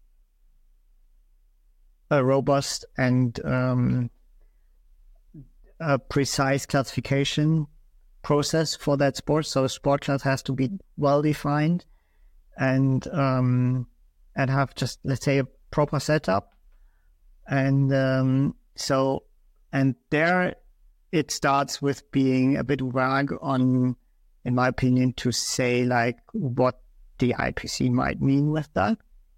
S1: robust and a precise classification process for that sport. So a sport class has to be well defined and have just, let's say, a proper setup. And there it starts with being a bit vague on, in my opinion, to say like what the IPC might mean with that.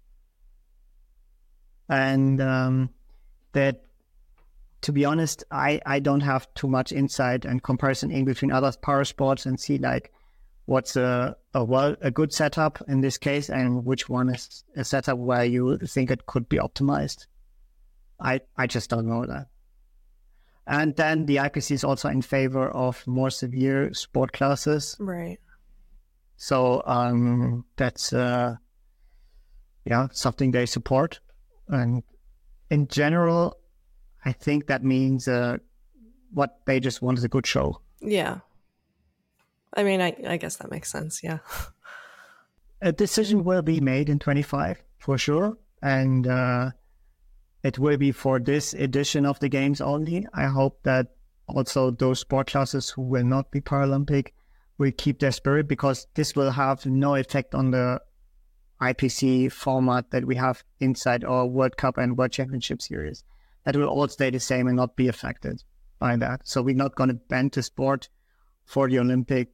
S1: And that, to be honest, I don't have too much insight and comparison in between other power sports and see like what's a good setup in this case and which one is a setup where you think it could be optimized. I just don't know that. And then the IPC is also in favor of more severe sport classes.
S2: Right.
S1: So that's something they support. And in general, I think that means what they just want is a good show.
S2: Yeah. I mean, I guess that makes sense, yeah.
S1: A decision will be made in 25 for sure. And it will be for this edition of the Games only. I hope that also those sport classes who will not be Paralympic will keep their spirit, because this will have no effect on the IPC format that we have inside our World Cup and World Championship series. That will all stay the same and not be affected by that. So we're not going to bend the sport for the Olympic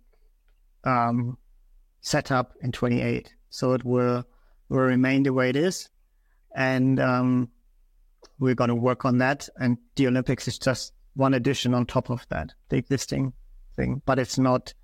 S1: setup in 28. So it will remain the way it is. And we're going to work on that. And the Olympics is just one addition on top of that, the existing thing. But it's not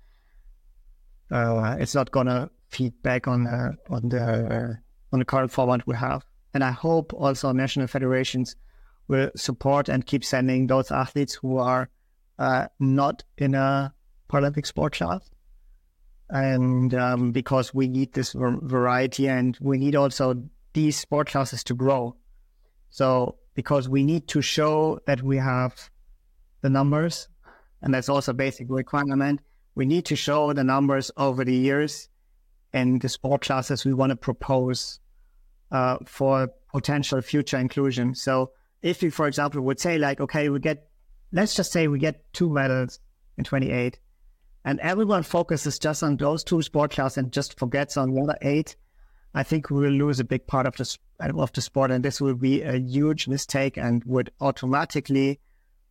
S1: going to feed back on the current format we have. And I hope also national federations will support and keep sending those athletes who are not in a Paralympic sport class. And because we need this variety, and we need also these sport classes to grow. So because we need to show that we have the numbers, and that's also a basic requirement, we need to show the numbers over the years in the sport classes we want to propose for potential future inclusion. So if we, for example, would say like, okay, let's just say we get 2 medals in 28, and everyone focuses just on those 2 sport classes and just forgets on the other 8, I think we will lose a big part of the sport, and this will be a huge mistake and would automatically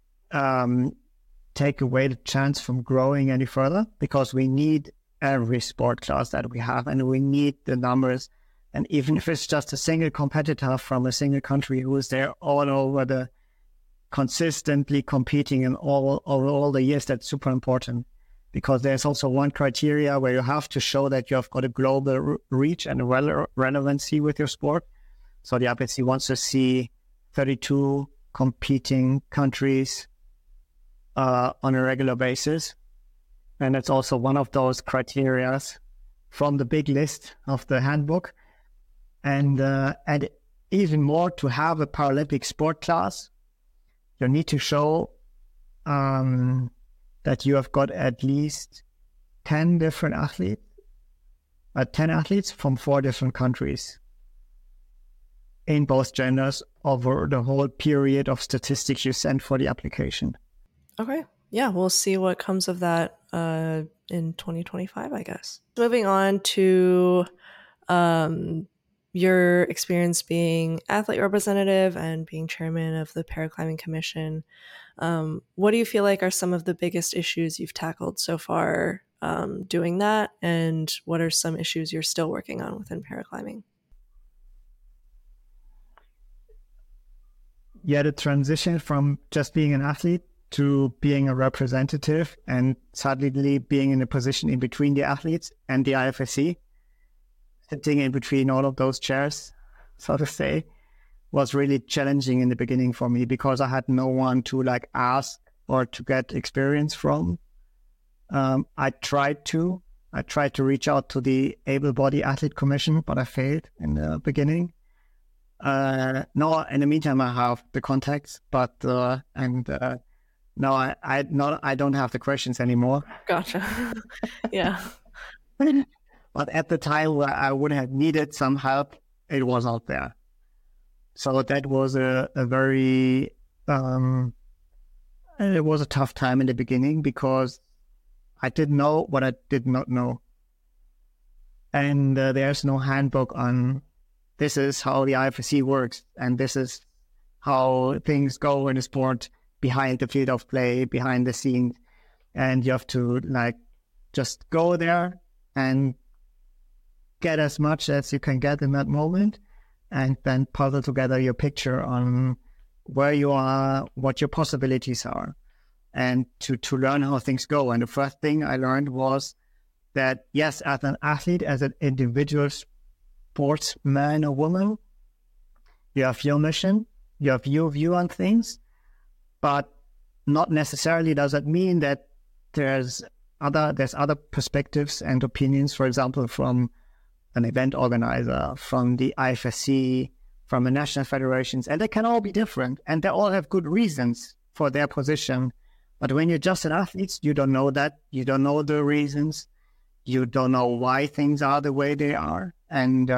S1: take away the chance from growing any further, because we need every sport class that we have, and we need the numbers. And even if it's just a single competitor from a single country who is there all over consistently competing in all the years, that's super important, because there's also one criteria where you have to show that you have got a global reach and relevancy with your sport. So the IPC wants to see 32 competing countries on a regular basis. And it's also one of those criteria from the big list of the handbook. And even more, to have a Paralympic sport class, you need to show that you have got at least 10 different athletes, 10 athletes from 4 different countries in both genders over the whole period of statistics you send for the application.
S2: Okay. Yeah, we'll see what comes of that in 2025, I guess. Moving on to your experience being athlete representative and being chairman of the Paraclimbing Commission. What do you feel like are some of the biggest issues you've tackled so far doing that? And what are some issues you're still working on within paraclimbing?
S1: Yeah, the transition from just being an athlete to being a representative and suddenly being in a position in between the athletes and the IFSC, sitting in between all of those chairs, so to say, was really challenging in the beginning for me because I had no one to ask or to get experience from. I tried to reach out to the Able-Bodied Athlete Commission, but I failed in the beginning. No, in the meantime, I have the contacts, but no, I don't have the questions anymore.
S2: Gotcha. Yeah.
S1: But at the time where I would have needed some help, it was not there. So that was a very it was a tough time in the beginning because I didn't know what I did not know, and there's no handbook on. This is how the IFSC works, and this is how things go in the sport behind the field of play, behind the scenes. And you have to just go there and get as much as you can get in that moment, and then puzzle together your picture on where you are, what your possibilities are, and to learn how things go. And the first thing I learned was that, yes, as an athlete, as an individual sportsman or woman, you have your mission, you have your view on things, but not necessarily does that mean that there's other perspectives and opinions, for example, from an event organizer, from the IFSC, from the national federations, and they can all be different, and they all have good reasons for their position. But when you're just an athlete, you don't know that, you don't know the reasons, you don't know why things are the way they are. And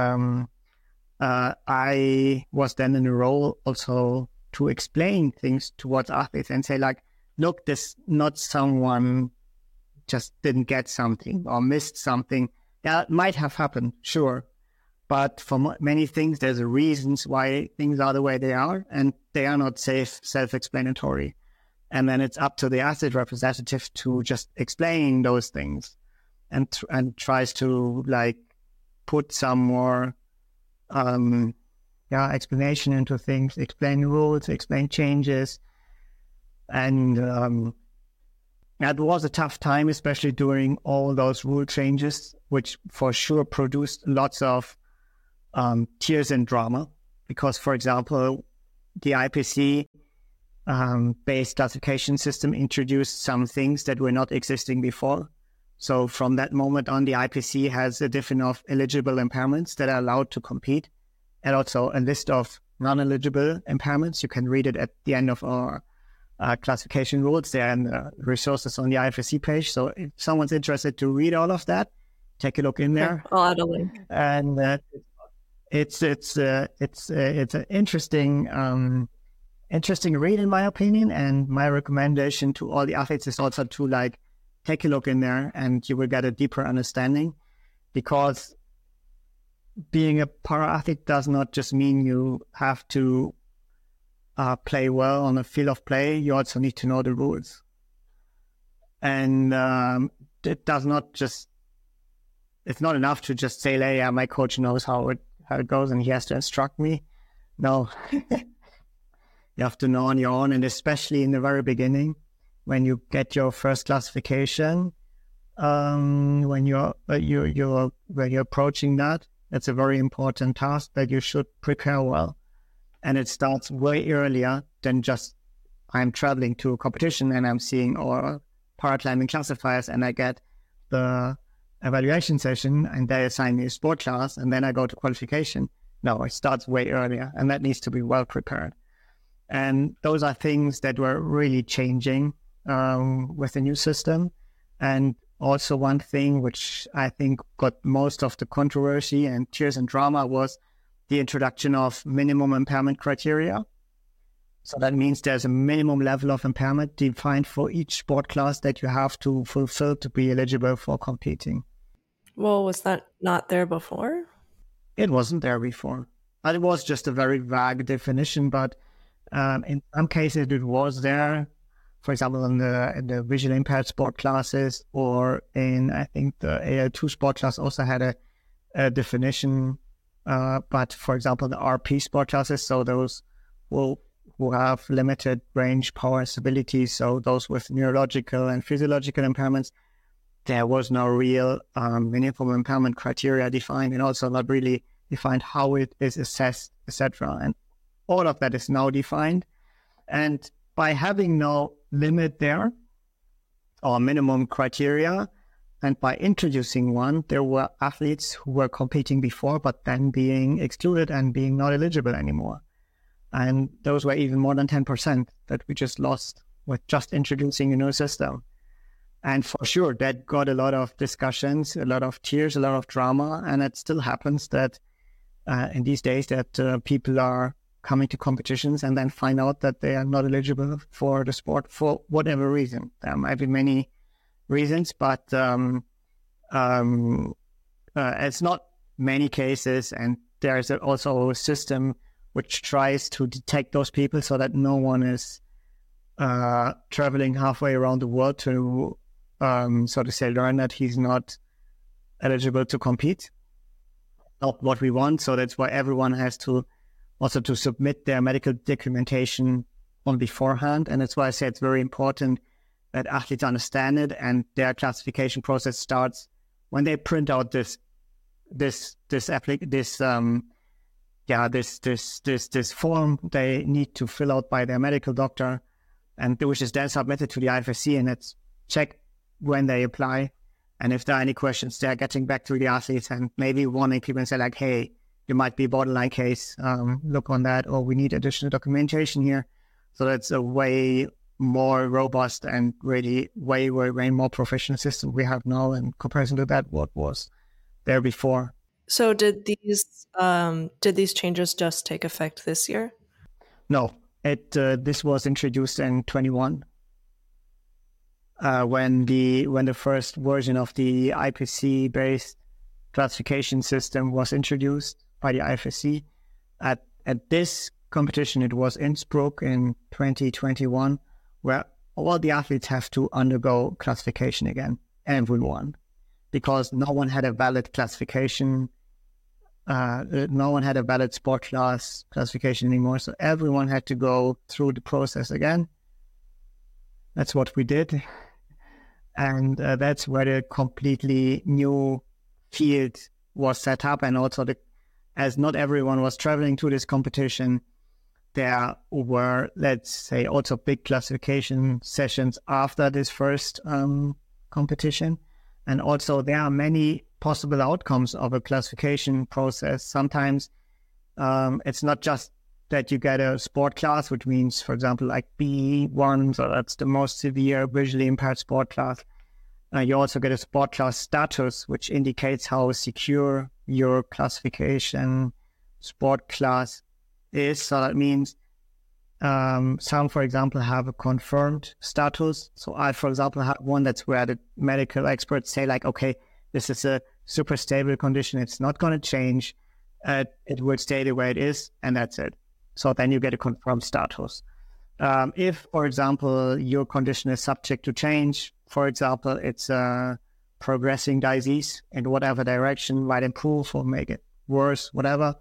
S1: I was then in a role also to explain things towards athletes and say, look, this not someone just didn't get something or missed something. That might have happened, sure. But for many things, there's reasons why things are the way they are, and they are not self-explanatory. And then it's up to the athlete representative to just explain those things and tries to put some more explanation into things, explain rules, explain changes. And that was a tough time, especially during all those rule changes, which for sure produced lots of tears and drama. Because, for example, the IPC based classification system introduced some things that were not existing before. So from that moment on, the IPC has a definition of eligible impairments that are allowed to compete, and also a list of non-eligible impairments. You can read it at the end of our classification rules there and resources on the IFSC page. So if someone's interested to read all of that, take a look in there.
S2: I'll add a link.
S1: And it's an interesting read in my opinion. And my recommendation to all the athletes is also to take a look in there, and you will get a deeper understanding, because being a para-athlete does not just mean you have to play well on a field of play. You also need to know the rules. And it does not just, it's not enough to just say, hey, yeah, my coach knows how it goes and he has to instruct me. No, you have to know on your own. And especially in the very beginning, when you get your first classification, when you're approaching that, it's a very important task that you should prepare well. And it starts way earlier than just I'm traveling to a competition and I'm seeing all paraclimbing classifiers and I get the evaluation session and they assign me a sport class and then I go to qualification. No, it starts way earlier, and that needs to be well prepared. And those are things that were really changing with the new system. And also one thing which I think got most of the controversy and tears and drama was the introduction of minimum impairment criteria. So that means there's a minimum level of impairment defined for each sport class that you have to fulfill to be eligible for competing.
S2: Well, was that not there before?
S1: It wasn't there before. It was just a very vague definition, but in some cases it was there. For example, in the visually impaired sport classes, or in, I think, the AL2 sport class also had a definition. But for example, the RP sport classes, so those who have limited range, power, stability, so those with neurological and physiological impairments, there was no real minimum impairment criteria defined, and also not really defined how it is assessed, etc. And all of that is now defined. And by having no limit there, or minimum criteria, and by introducing one, there were athletes who were competing before, but then being excluded and being not eligible anymore. And those were even more than 10% that we just lost with just introducing a new system. And for sure, that got a lot of discussions, a lot of tears, a lot of drama. And it still happens that in these days that people are coming to competitions and then find out that they are not eligible for the sport for whatever reason. There might be many reasons, but it's not many cases. And there's also a system which tries to detect those people so that no one is traveling halfway around the world to, so to say, learn that he's not eligible to compete. Not what we want. So that's why everyone has to also to submit their medical documentation on beforehand. And that's why I say it's very important that athletes understand it, and their classification process starts when they print out this form they need to fill out by their medical doctor, and which is then submitted to the IFSC, and it's checked when they apply. And if there are any questions, they're getting back to the athletes and maybe warning people and say like, hey, you might be a borderline case, look on that, or we need additional documentation here. So that's a way more robust and really way more professional system we have now in comparison to that what was there before.
S2: So did these changes just take effect this year?
S1: No, this was introduced in 21. When the first version of the IPC-based classification system was introduced by the IFSC. At this competition, it was Innsbruck in 2021, where all the athletes have to undergo classification again, everyone, because no one had a valid classification. No one had a valid sport class classification anymore, so everyone had to go through the process again. That's what we did. And that's where the completely new field was set up. And also, as not everyone was traveling to this competition, there were, let's say, also big classification sessions after this first competition. And also, there are many possible outcomes of a classification process. Sometimes it's not just that you get a sport class, which means, for example, like B1, so that's the most severe visually impaired sport class. You also get a sport class status, which indicates how secure your classification sport class is. So that means some, for example, have a confirmed status. So I, for example, have one that's where the medical experts say like, okay, this is a super stable condition. It's not going to change. It will stay the way it is, and that's it. So then you get a confirmed status. If, for example, your condition is subject to change, for example, it's a progressing disease in whatever direction, might improve or make it worse, whatever,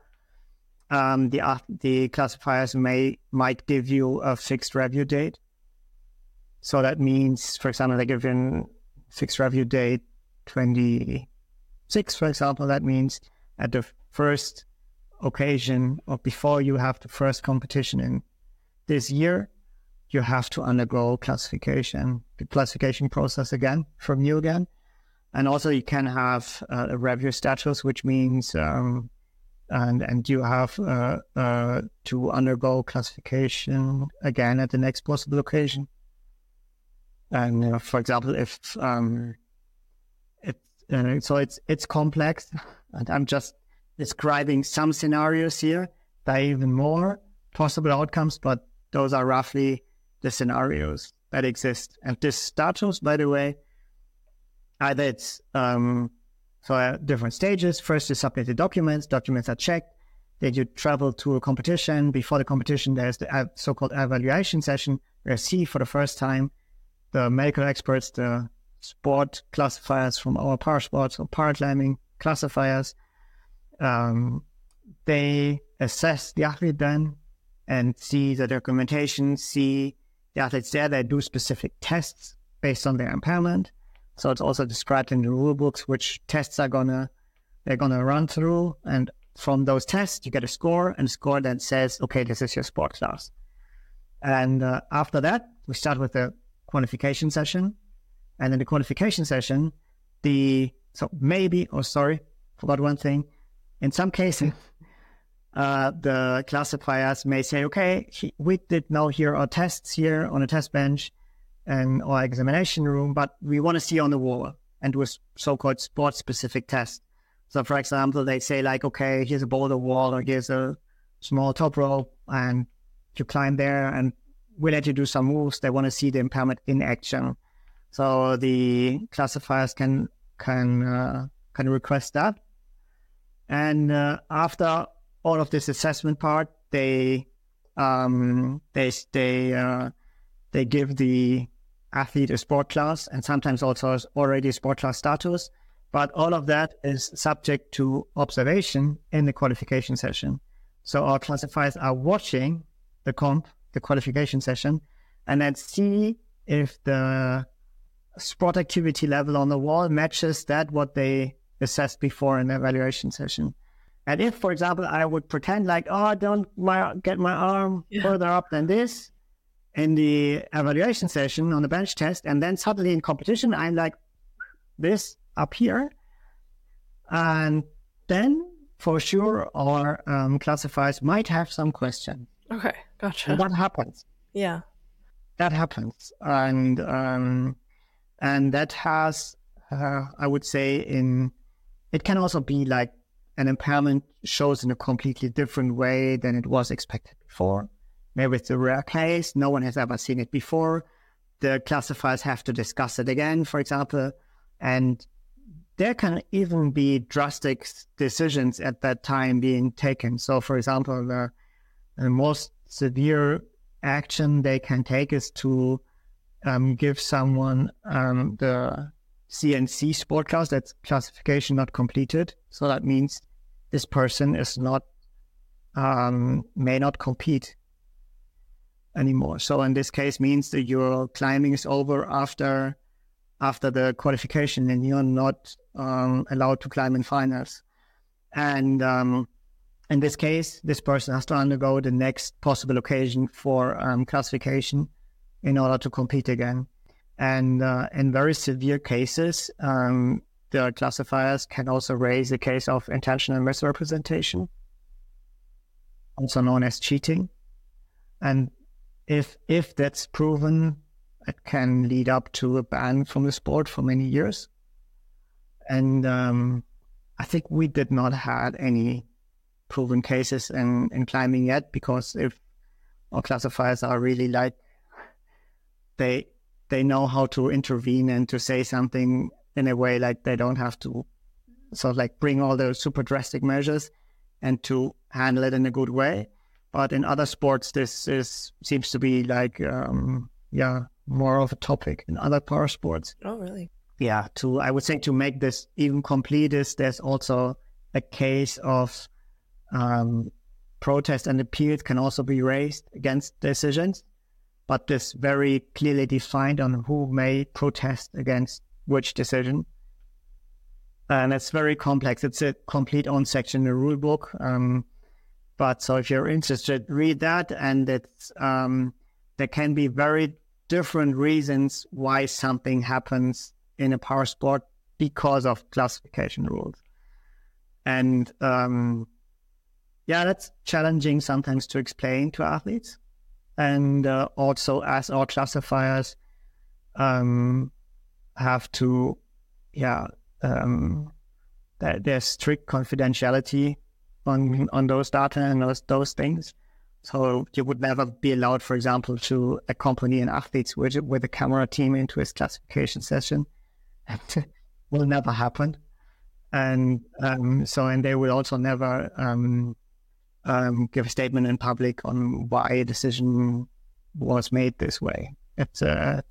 S1: the classifiers might give you a fixed review date. So that means, for example, they give you a fixed review date 26, for example. That means at the first occasion or before you have the first competition in this year, you have to undergo the classification process again from you again. And also you can have a review status, which means and you have to undergo classification again at the next possible occasion. And for example, if so it's complex, and I'm just describing some scenarios here. There are even more possible outcomes, but those are roughly the scenarios that exist. And this status, by the way, either it's different stages. First, you submit the documents. Documents are checked. Then you travel to a competition. Before the competition, there's the so-called evaluation session, where you see for the first time the medical experts, the sport classifiers from our power sports or power climbing classifiers. They assess the athlete then and see the documentation, see the athletes there. They do specific tests based on their impairment. So it's also described in the rule books which tests they're gonna run through, and from those tests you get a score, and the score then says, okay, this is your sport class. And after that, we start with the qualification session, and in the qualification session, forgot one thing. In some cases, the classifiers may say, okay, we did now here our tests here on a test bench and our examination room, but we want to see on the wall and do a so-called sport-specific test. So, for example, they say like, okay, here's a boulder wall, or here's a small top rope, and you climb there, and we let you do some moves. They want to see the impairment in action. So the classifiers can request that. And after all of this assessment part, they give the athlete a sport class, and sometimes also already a sport class status. But all of that is subject to observation in the qualification session. So our classifiers are watching the qualification session, and then see if the sport activity level on the wall matches that what they assessed before in the evaluation session. And if, for example, I would pretend like, don't get my arm further up than this in the evaluation session on the bench test, and then suddenly in competition, I'm like this up here, and then for sure our classifiers might have some question.
S2: Okay, gotcha.
S1: And that happens.
S2: Yeah.
S1: That happens. And that has, I would say, it can also be like an impairment shows in a completely different way than it was expected before. Maybe it's a rare case, no one has ever seen it before. The classifiers have to discuss it again, for example, and there can even be drastic decisions at that time being taken. So, for example, the most severe action they can take is to give someone the CNC sport class, that's classification not completed. So that means this person is not may not compete anymore. So in this case means that your climbing is over after the qualification, and you're not allowed to climb in finals. And in this case, this person has to undergo the next possible occasion for classification in order to compete again. And in very severe cases, the classifiers can also raise a case of intentional misrepresentation, also known as cheating. And if that's proven, it can lead up to a ban from the sport for many years. And I think we did not have any proven cases in climbing yet, because if our classifiers are really like, they know how to intervene and to say something in a way like they don't have to sort of like bring all the super drastic measures, and to handle it in a good way. But in other sports, seems to be like, more of a topic in other power sports.
S2: Oh, really?
S1: Yeah, I would say to make this even complete is there's also a case of protest and appeals can also be raised against decisions, but this very clearly defined on who may protest against which decision. And it's very complex. It's a complete own section in the rule book. But so if you're interested, read that. And it's there can be very different reasons why something happens in a power sport because of classification rules. And that's challenging sometimes to explain to athletes. And also as our classifiers have to, there's strict confidentiality on those data and those things. So you would never be allowed, for example, to accompany an athlete with a camera team into his classification session. It will never happen. And and they will also never give a statement in public on why a decision was made this way. It's a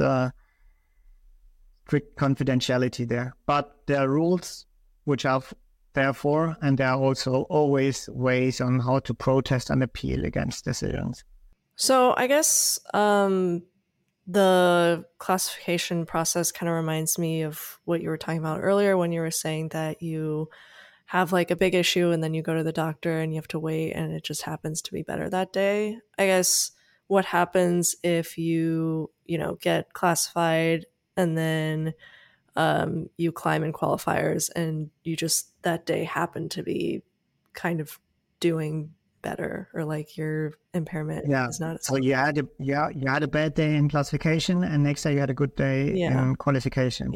S1: strict confidentiality there. But there are rules which are therefore, and there are also always ways on how to protest and appeal against decisions.
S2: So I guess the classification process kind of reminds me of what you were talking about earlier when you were saying that you have like a big issue and then you go to the doctor and you have to wait and it just happens to be better that day. I guess what happens if you get classified and then you climb in qualifiers and you just that day happen to be kind of doing better, or like your impairment is not.
S1: So you had a bad day in classification and next day you had a good day in qualification.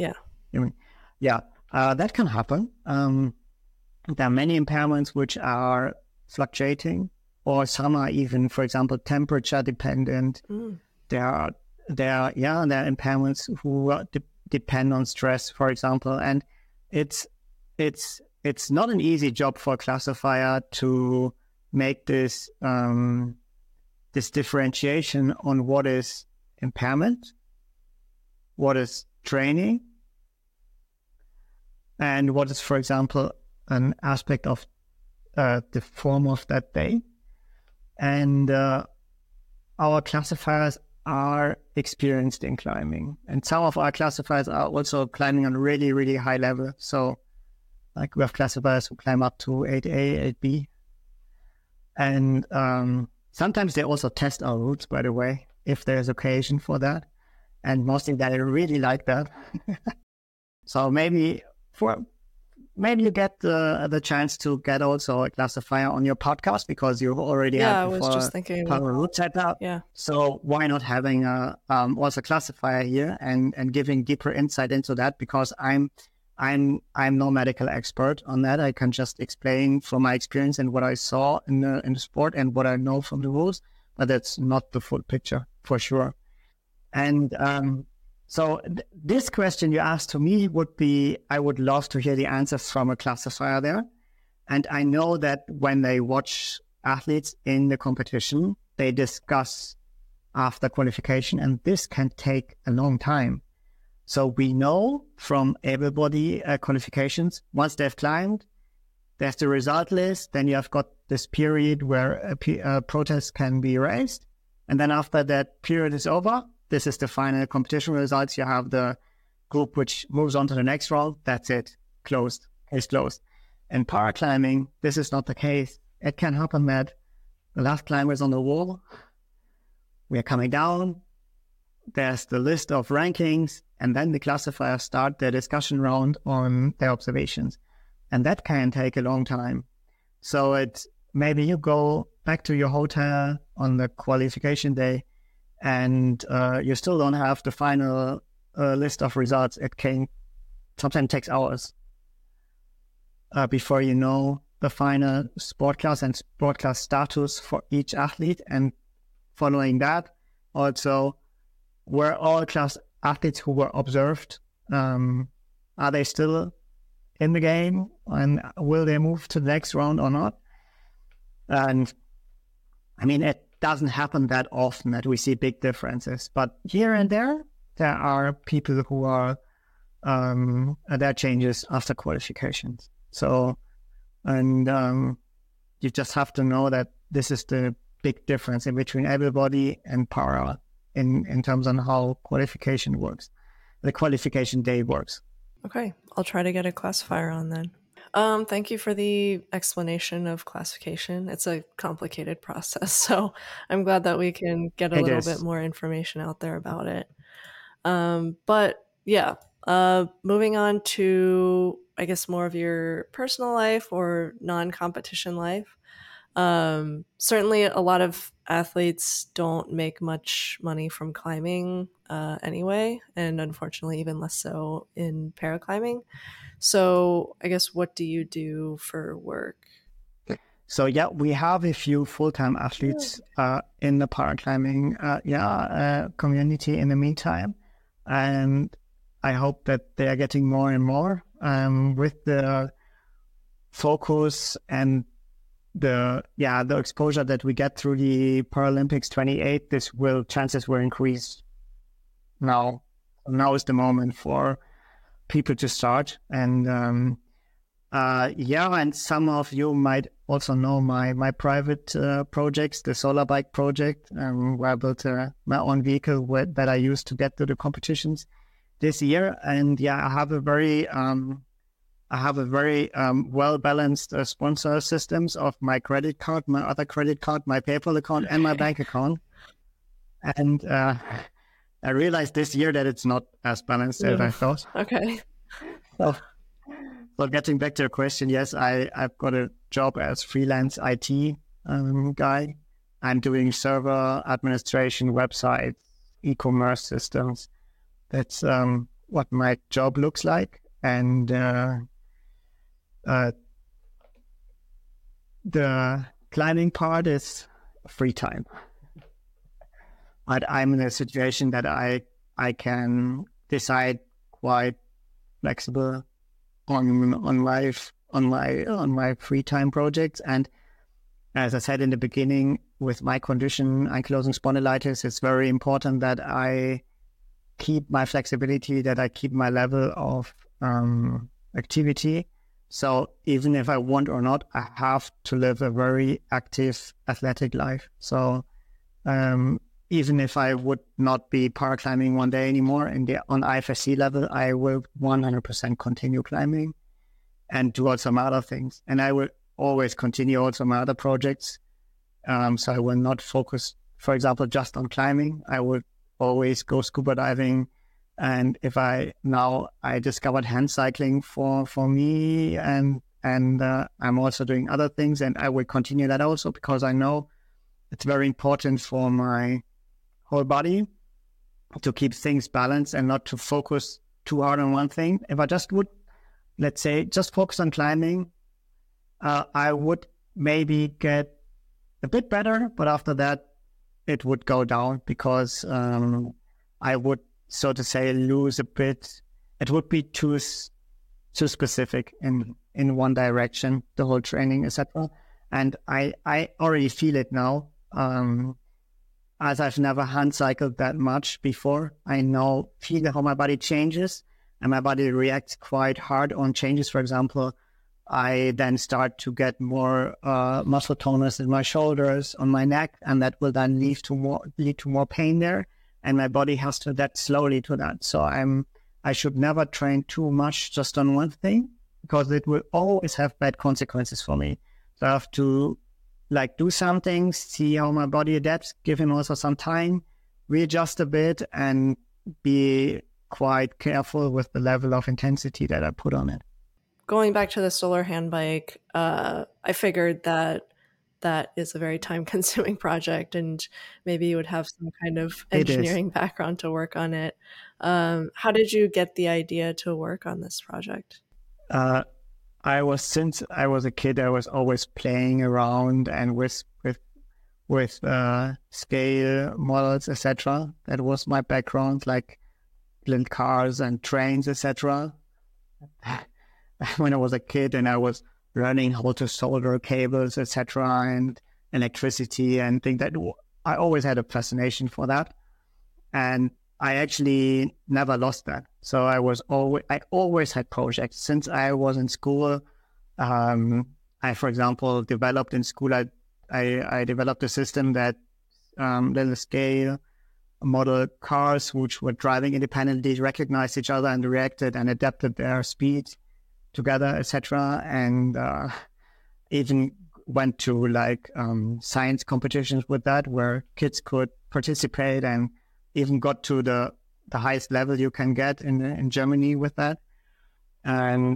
S1: That can happen. There are many impairments which are fluctuating, or some are even, for example, temperature dependent. There are impairments who depend on stress, for example, and it's not an easy job for a classifier to make this this differentiation on what is impairment, what is training, and what is, for example, an aspect of the form of that day. And our classifiers are experienced in climbing, and some of our classifiers are also climbing on a really, really high level. So like we have classifiers who climb up to 8A, 8B. And sometimes they also test our routes, by the way, if there's occasion for that. And mostly they really like that. So maybe you get the chance to get also a classifier on your podcast, because you already have
S2: I was just thinking
S1: power route set up.
S2: Yeah.
S1: So why not having also a classifier here and giving deeper insight into that, because I'm no medical expert on that. I can just explain from my experience and what I saw in the sport and what I know from the rules, but that's not the full picture for sure. And so this question you asked to me would be, I would love to hear the answers from a classifier there. And I know that when they watch athletes in the competition, they discuss after qualification, and this can take a long time. So we know from able-body qualifications, once they've climbed, there's the result list. Then you have got this period where a protest can be raised. And then after that period is over, this is the final competition results. You have the group which moves on to the next round. That's it. Closed. Case closed. In paraclimbing, this is not the case. It can happen that the last climber is on the wall. We are coming down. There's the list of rankings, and then the classifiers start their discussion round on their observations. And that can take a long time. So maybe you go back to your hotel on the qualification day and you still don't have the final list of results. It can sometimes takes hours before you know the final sport class and sport class status for each athlete. And following that, also, were all class athletes who were observed, are they still in the game, and will they move to the next round or not? And I mean, it doesn't happen that often that we see big differences, but here and there are people who are there changes after qualifications. So, and you just have to know that this is the big difference in between able body and para in terms on how qualification works, the qualification day works.
S2: Okay, I'll try to get a classifier on then. Thank you for the explanation of classification. It's a complicated process, so I'm glad that we can get a little bit more information out there about it. But yeah, moving on to, I guess, more of your personal life or non-competition life. Certainly a lot of athletes don't make much money from climbing anyway, and unfortunately even less so in paraclimbing. So I guess, what do you do for work?
S1: So yeah, we have a few full-time athletes in the paraclimbing community in the meantime, and I hope that they are getting more and more with the focus and the exposure that we get through the Paralympics 28. Chances will increase now. Now is the moment for people to start, and and some of you might also know my private projects, the Solar Bike project, where I built my own vehicle that I used to get to the competitions this year. And I have a very well balanced sponsor systems of my credit card, my other credit card, my PayPal account, and my bank account. And I realized this year that it's not as balanced as I thought.
S2: Okay.
S1: So getting back to your question, yes, I've got a job as freelance IT guy. I'm doing server administration, websites, e-commerce systems. That's what my job looks like. And the climbing part is free time. But I'm in a situation that I can decide quite flexible on my free time projects. And as I said in the beginning, with my condition, ankylosing spondylitis, it's very important that I keep my flexibility, that I keep my level of activity. So even if I want or not, I have to live a very active athletic life. So even if I would not be paraclimbing one day anymore on IFSC level, I will 100% continue climbing and do also some other things. And I will always continue also my other projects. So I will not focus, for example, just on climbing. I will always go scuba diving. And if I discovered hand cycling for me, and I'm also doing other things, and I will continue that also, because I know it's very important for my whole body to keep things balanced and not to focus too hard on one thing. If I just would, let's say, just focus on climbing, I would maybe get a bit better, but after that, it would go down, because I would, so to say, lose a bit. It would be too specific in one direction, the whole training, etc. And I already feel it now. As I've never hand cycled that much before, I now feel how my body changes, and my body reacts quite hard on changes. For example, I then start to get more muscle tonus in my shoulders, on my neck, and that will then lead to more pain there. And my body has to adapt slowly to that. So I should never train too much just on one thing, because it will always have bad consequences for me. So I have to do something, see how my body adapts, give him also some time, readjust a bit, and be quite careful with the level of intensity that I put on it.
S2: Going back to the solar hand bike, I figured that is a very time-consuming project, and maybe you would have some kind of engineering background to work on it. How did you get the idea to work on this project?
S1: Since I was a kid, I was always playing around and with scale models, etc. That was my background, like little cars and trains, etc. When I was a kid, and I was learning how to solder cables, etc., and electricity, and things that I always had a fascination for that, and I actually never lost that. So I always had projects since I was in school. I, for example, developed in school. I developed a system that little scale model cars which were driving independently recognized each other and reacted and adapted their speed together, etc. And even went to science competitions with that, where kids could participate, and even got to the highest level you can get in Germany with that. And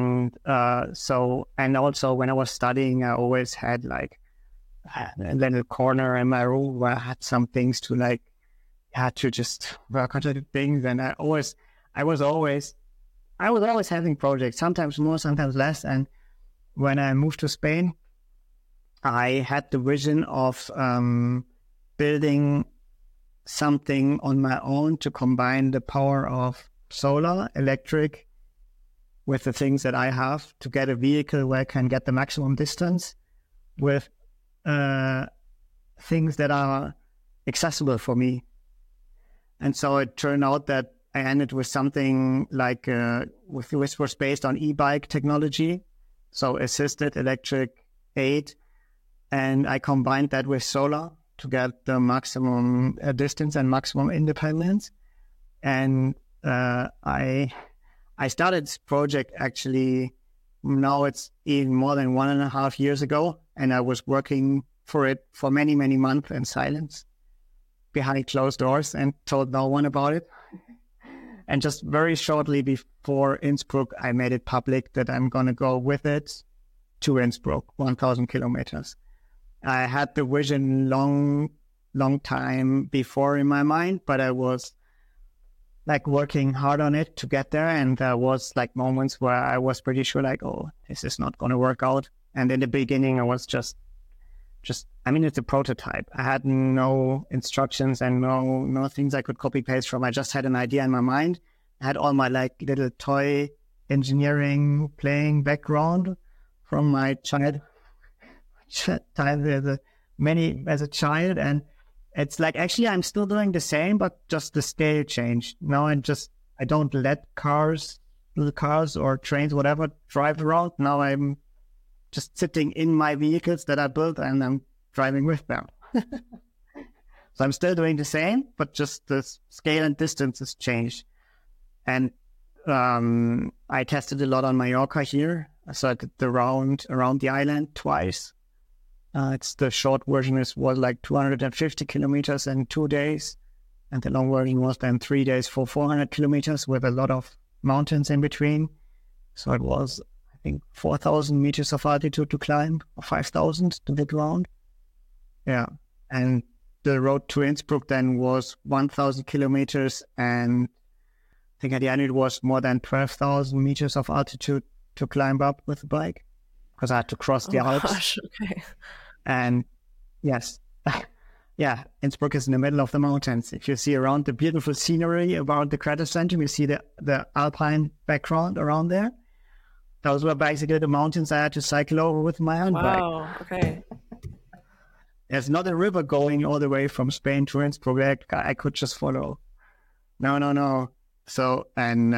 S1: also when I was studying, I always had a little corner in my room where I had some things to to just work on things. And I was always having projects, sometimes more, sometimes less. And when I moved to Spain, I had the vision of building something on my own to combine the power of solar, electric, with the things that I have to get a vehicle where I can get the maximum distance with things that are accessible for me. And so it turned out that I ended with something like which was based on e-bike technology, so assisted electric aid, and I combined that with solar to get the maximum distance and maximum independence. And I started this project actually, now it's even more than 1.5 years ago, and I was working for it for many, many months in silence behind closed doors and told no one about it. And just very shortly before Innsbruck, I made it public that I'm going to go with it to Innsbruck, 1,000 kilometers. I had the vision long time before in my mind, but I was like working hard on it to get there. And there was like moments where I was pretty sure like, oh, this is not going to work out. And in the beginning, I was just, I mean, it's a prototype. I had no instructions and no things I could copy paste from. I just had an idea in my mind. I had all my like little toy engineering playing background from my time as a child. And it's like, actually, I'm still doing the same, but just the scale changed. Now I don't let little cars or trains, whatever, drive around. Now I'm just sitting in my vehicles that I built and I'm driving with them. So I'm still doing the same, but just the scale and distance has changed. And I tested a lot on Mallorca here. So I did the round around the island twice. It's the short version was like 250 kilometers in 2 days. And the long version was then 3 days for 400 kilometers with a lot of mountains in between. So it was, I think, 4,000 meters of altitude to climb, or 5,000 to the ground. Yeah. And the road to Innsbruck then was 1,000 kilometers. And I think at the end it was more than 12,000 meters of altitude to climb up with the bike, because I had to cross the Alps.
S2: Gosh, okay.
S1: And yes, yeah, Innsbruck is in the middle of the mountains. If you see around the beautiful scenery about the crater center, you see the alpine background around there. Those were basically the mountains I had to cycle over with my own bike.
S2: Wow, okay.
S1: There's not a river going all the way from Spain to Innsbruck. I could just follow. No. So, and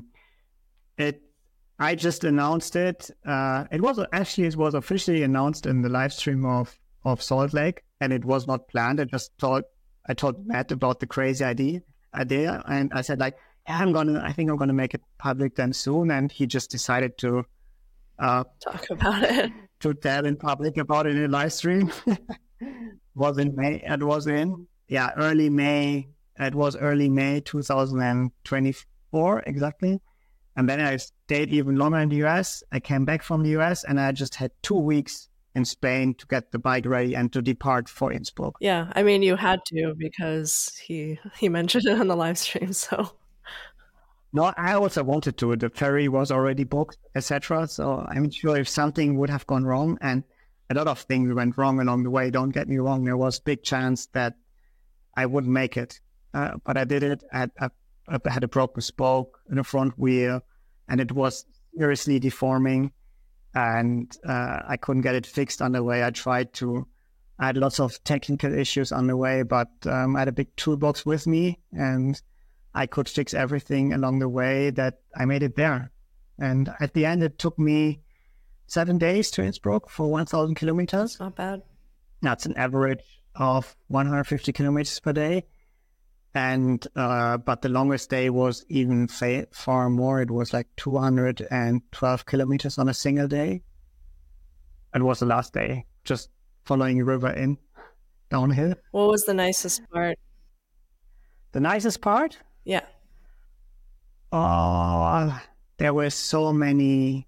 S1: I just announced it. It was officially announced in the live stream of Salt Lake, and it was not planned. I told Matt about the crazy idea, and I said like, yeah, I think I'm gonna make it public then soon. And he just decided to
S2: talk about it,
S1: to tell in public about it in a live stream. Was in May. It was early May. It was early May 2024 exactly. And then I stayed even longer in the US. I came back from the US and I just had 2 weeks in Spain to get the bike ready and to depart for Innsbruck.
S2: Yeah, I mean, you had to because he mentioned it on the live stream. So
S1: no, I also wanted to. The ferry was already booked, etc. So I'm sure if something would have gone wrong, and a lot of things went wrong along the way. Don't get me wrong. There was a big chance that I wouldn't make it, but I did it. I had a broken spoke in the front wheel, and it was seriously deforming, and I couldn't get it fixed on the way. I had lots of technical issues on the way, but I had a big toolbox with me, and I could fix everything along the way that I made it there. And at the end, it took me 7 days to Innsbruck for 1,000 kilometers.
S2: not bad.
S1: That's an average of 150 kilometers per day. And but the longest day was even far more. It was like 212 kilometers on a single day. It was the last day, just following a river in downhill.
S2: What was the nicest part?
S1: The nicest part?
S2: Yeah.
S1: Oh, there were so many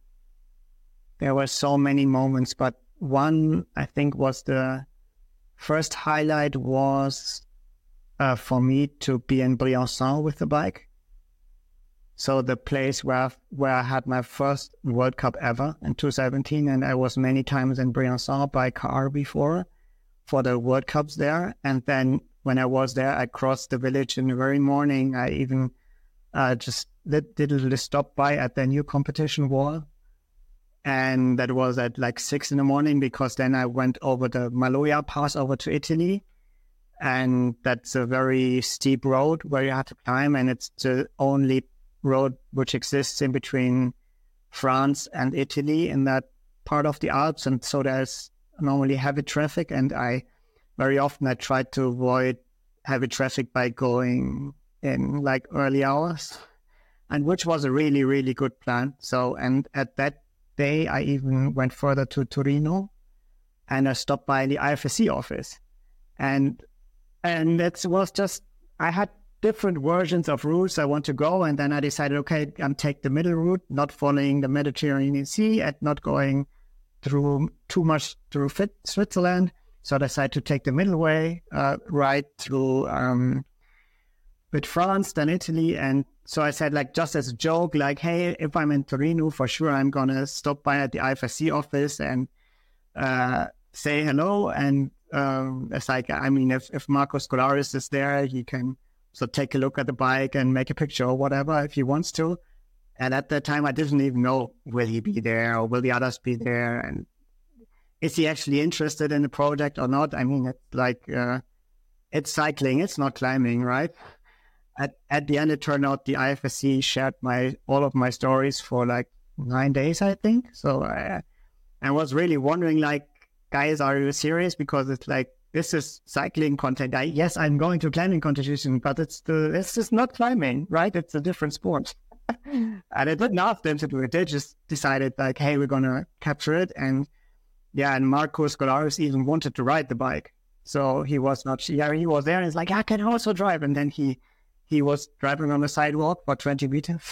S1: moments, but one I think was the first highlight was for me to be in Briançon with the bike. So the place where I had my first World Cup ever in 2017, and I was many times in Briançon by car before for the World Cups there. And then when I was there, I crossed the village in the very morning. I even just did a little stop by at the new competition wall. And that was at like 6 a.m, because then I went over the Maloja Pass over to Italy. And that's a very steep road where you have to climb. And it's the only road which exists in between France and Italy in that part of the Alps. And so there's normally heavy traffic. And very often I try to avoid heavy traffic by going in like early hours, and which was a really, really good plan. So, and at that day, I even went further to Torino, and I stopped by the IFSC office. And it was just, I had different versions of routes I want to go. And then I decided, okay, I'm take the middle route, not following the Mediterranean Sea and not going through too much through Switzerland. So I decided to take the middle way, right through with France, then Italy. And so I said, like, just as a joke, like, hey, if I'm in Torino, for sure, I'm going to stop by at the IFSC office and say hello. And it's like, I mean, if Marco Scolaris is there, he can so take a look at the bike and make a picture or whatever if he wants to. And at that time, I didn't even know, will he be there or will the others be there? And is he actually interested in the project or not? I mean, it's like, it's cycling, it's not climbing, right? At the end, it turned out the IFSC shared all of my stories for like 9 days, I think. So I was really wondering, like, guys, are you serious? Because it's like, this is cycling content. Yes, I'm going to climbing competition, but it's just not climbing, right? It's a different sport. And I didn't ask them to do it. They just decided, like, hey, we're going to capture it. And yeah, and Marco Scolaris even wanted to ride the bike. So he was he was there and he's like, I can also drive. And then he was driving on the sidewalk for 20 meters.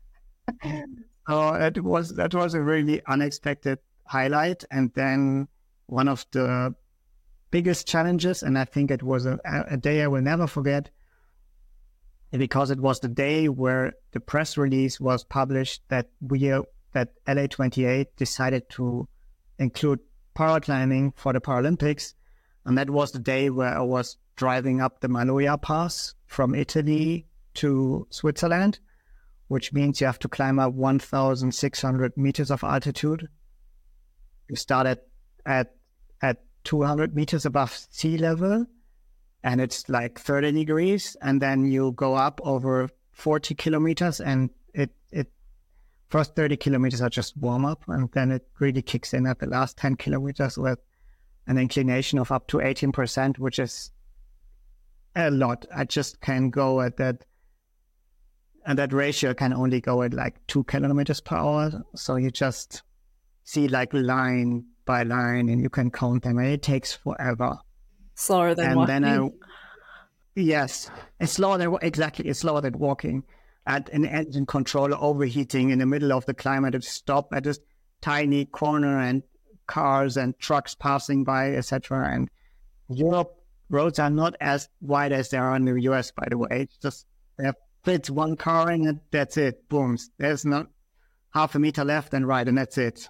S1: So that was a really unexpected highlight. And then one of the biggest challenges, and I think it was a day I will never forget, because it was the day where the press release was published that LA28 decided to include paraclimbing for the Paralympics. And that was the day where I was driving up the Maloja Pass from Italy to Switzerland, which means you have to climb up 1,600 meters of altitude. You start at 200 meters above sea level, and it's like 30 degrees, and then you go up over 40 kilometers, and it first 30 kilometers are just warm up, and then it really kicks in at the last 10 kilometers with an inclination of up to 18%, which is a lot. I just can go at that, and that ratio can only go at like 2 kilometers per hour. So you just see like line by line, and you can count them, and it takes forever.
S2: Slower than walking.
S1: Yes, it's slower than it's slower than walking. At an engine controller overheating in the middle of the climb, at a stop at this tiny corner, and cars and trucks passing by, etc. And Europe roads are not as wide as they are in the US, by the way. It's just they fits one car in, and that's it. Boom. There's not half a meter left and right, and that's it.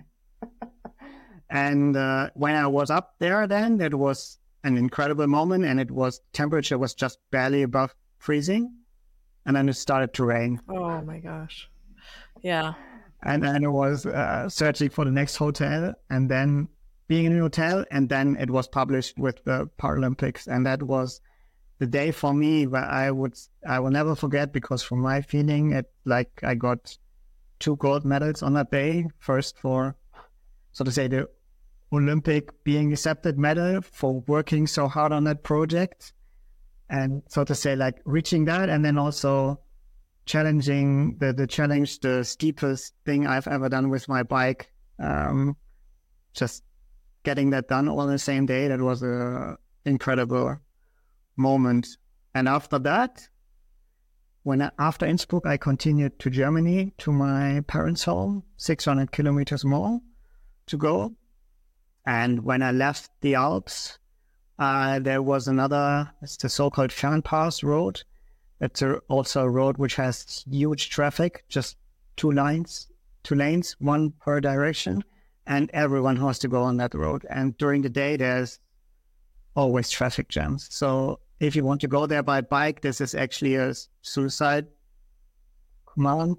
S1: And when I was up there, then it was an incredible moment, and temperature was just barely above freezing, and then it started to rain.
S2: Oh my gosh. Yeah.
S1: And then I was searching for the next hotel, and then being in a hotel, and then it was published with the Paralympics, and that was the day for me where I will never forget, because from my feeling, I got 2 gold medals on that day. First for, so to say, the Olympic being accepted medal for working so hard on that project, and so to say, like reaching that, and then also challenging the steepest thing I've ever done with my bike. Just getting that done all on the same day. That was a incredible moment. And after that, after Innsbruck, I continued to Germany, to my parents' home, 600 kilometers more to go. And when I left the Alps, there was it's the so-called Fernpass road It's also a road which has huge traffic, just two lanes, one per direction, and everyone has to go on that road. And during the day, there's always traffic jams. So if you want to go there by bike, this is actually a suicide command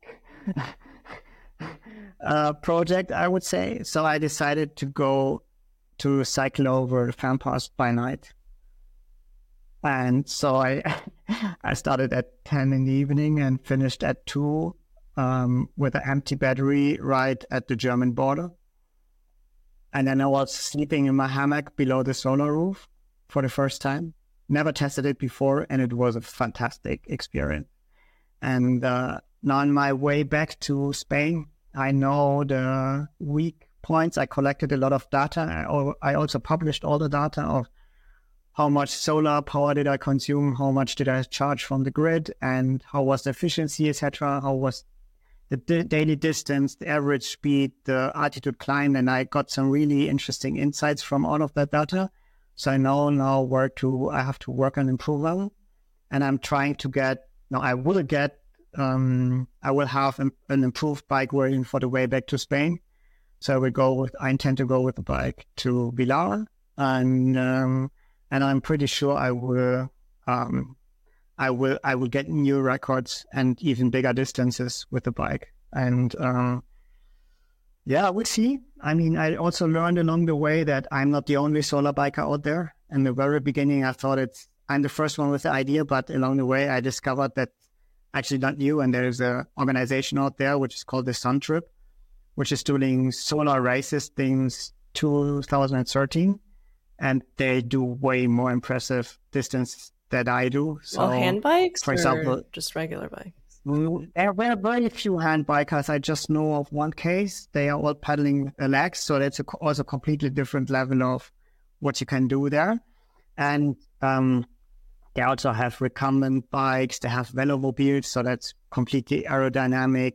S1: project, I would say. So I decided to cycle over the fan pass by night. And so I started at 10 in the evening and finished at 2 with an empty battery right at the German border. And then I was sleeping in my hammock below the solar roof for the first time. Never tested it before, and it was a fantastic experience. And now on my way back to Spain, I know the weak points. I collected a lot of data. I also published all the data of how much solar power did I consume, how much did I charge from the grid, and how was the efficiency, etc. How was the daily distance, the average speed, the altitude climb, and I got some really interesting insights from all of that data. So I know now I have to work on improving, and I'm trying to get. Now I will have an improved bike version for the way back to Spain. So I intend to go with the bike to Vilar, and I'm pretty sure I will get new records and even bigger distances with the bike. And we'll see. I mean, I also learned along the way that I'm not the only solar biker out there. In the very beginning, I thought I'm the first one with the idea, but along the way, I discovered that actually not new. And there's an organization out there which is called the Sun Trip, which is doing solar races since 2013. And they do way more impressive distance than I do. So,
S2: hand bikes,
S1: for example,
S2: just regular bikes?
S1: There were very few hand bikers. I just know of one case. They are all pedaling legs, so that's also a completely different level of what you can do there. And they also have recumbent bikes. They have velomobiles, so that's completely aerodynamic,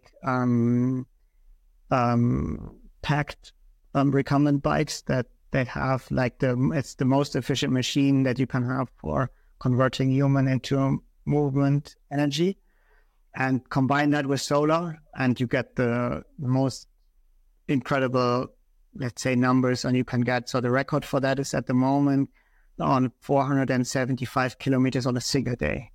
S1: packed recumbent bikes that they have it's the most efficient machine that you can have for converting human into movement energy, and combine that with solar, and you get the most incredible, let's say, numbers. And you can get, so the record for that is at the moment on 475 kilometers on a single day.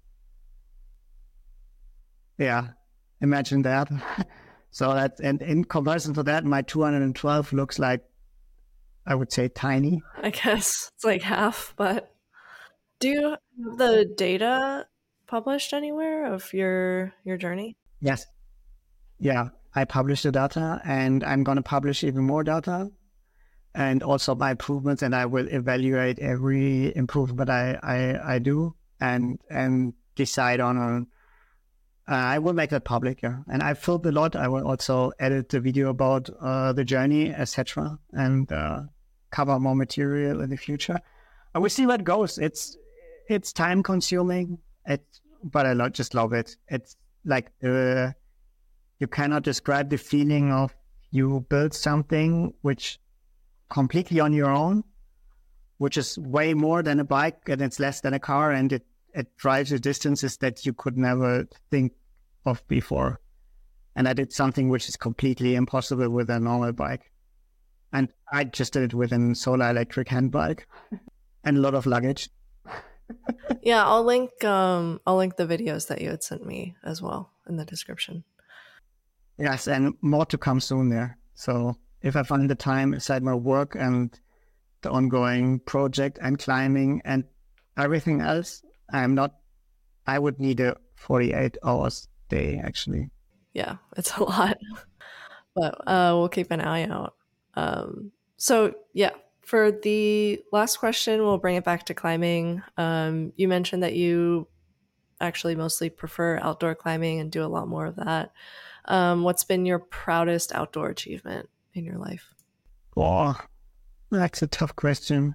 S1: Yeah, imagine that. So that, and in comparison to that, my 212 looks like, I would say, tiny.
S2: I guess it's like half, but do you have the data published anywhere of your journey?
S1: Yes. Yeah, I published the data, and I'm going to publish even more data, and also my improvements, and I will evaluate every improvement I do and decide on I will make that public, yeah. And I filmed a lot. I will also edit the video about the journey, etc., and cover more material in the future. I will see where it goes. It's time consuming, but I just love it. It's like you cannot describe the feeling of you build something which completely on your own, which is way more than a bike, and it's less than a car, and it drives you distances that you could never think of before. And I did something which is completely impossible with a normal bike. And I just did it with a solar electric hand bike and a lot of luggage.
S2: Yeah, I'll link the videos that you had sent me as well in the description.
S1: Yes, and more to come soon there. So if I find the time aside my work and the ongoing project and climbing and everything else, I would need a 48 hours day, actually.
S2: Yeah, it's a lot, but we'll keep an eye out. So yeah, for the last question, we'll bring it back to climbing. You mentioned that you actually mostly prefer outdoor climbing and do a lot more of that. What's been your proudest outdoor achievement in your life?
S1: Oh, that's a tough question.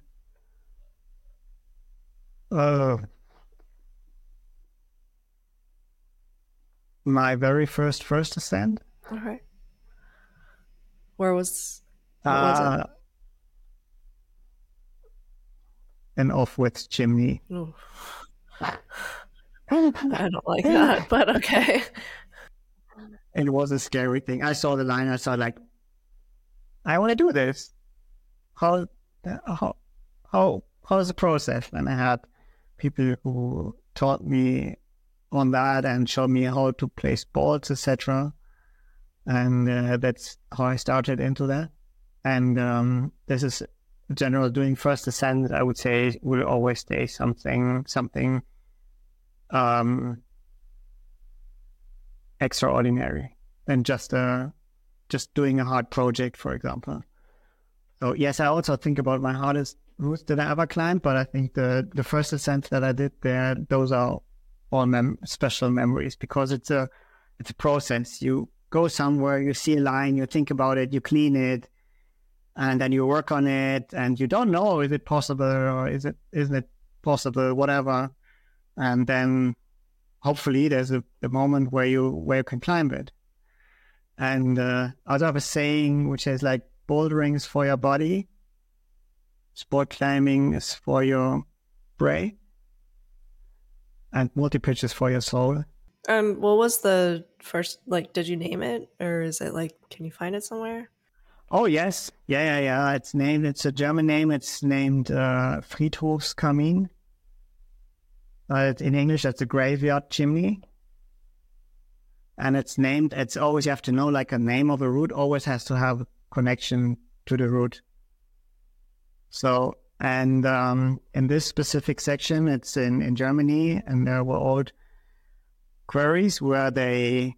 S1: My very first ascent.
S2: Okay. What was it?
S1: An Offwidth chimney.
S2: Ooh. I don't like that, but okay.
S1: It was a scary thing. I saw the line. I saw like, I want to do this. How how's the process? And I had people who taught me on that and showed me how to play sports, etc. And that's how I started into that. And this is general doing first ascent. I would say will always stay something extraordinary than just doing a hard project, for example. So yes, I also think about my hardest routes that I ever climbed, but I think the first ascent that I did there, those are all special memories, because it's a process. You go somewhere, you see a line, you think about it, you clean it, and then you work on it, and you don't know, is it possible or isn't it possible, whatever. And then hopefully there's a moment where you can climb it. And I also have a saying which is like, bouldering is for your body, sport climbing is for your brain, and multi-pitch is for your soul.
S2: What was the first, like, did you name it, or is it like, can you find it somewhere?
S1: Oh yes, yeah. It's a German name. It's named Friedhofskamin. In English, that's a graveyard chimney. And it's named. It's always, you have to know, like, a name of a route always has to have a connection to the route. So, and in this specific section, it's in Germany, and there were old quarries where they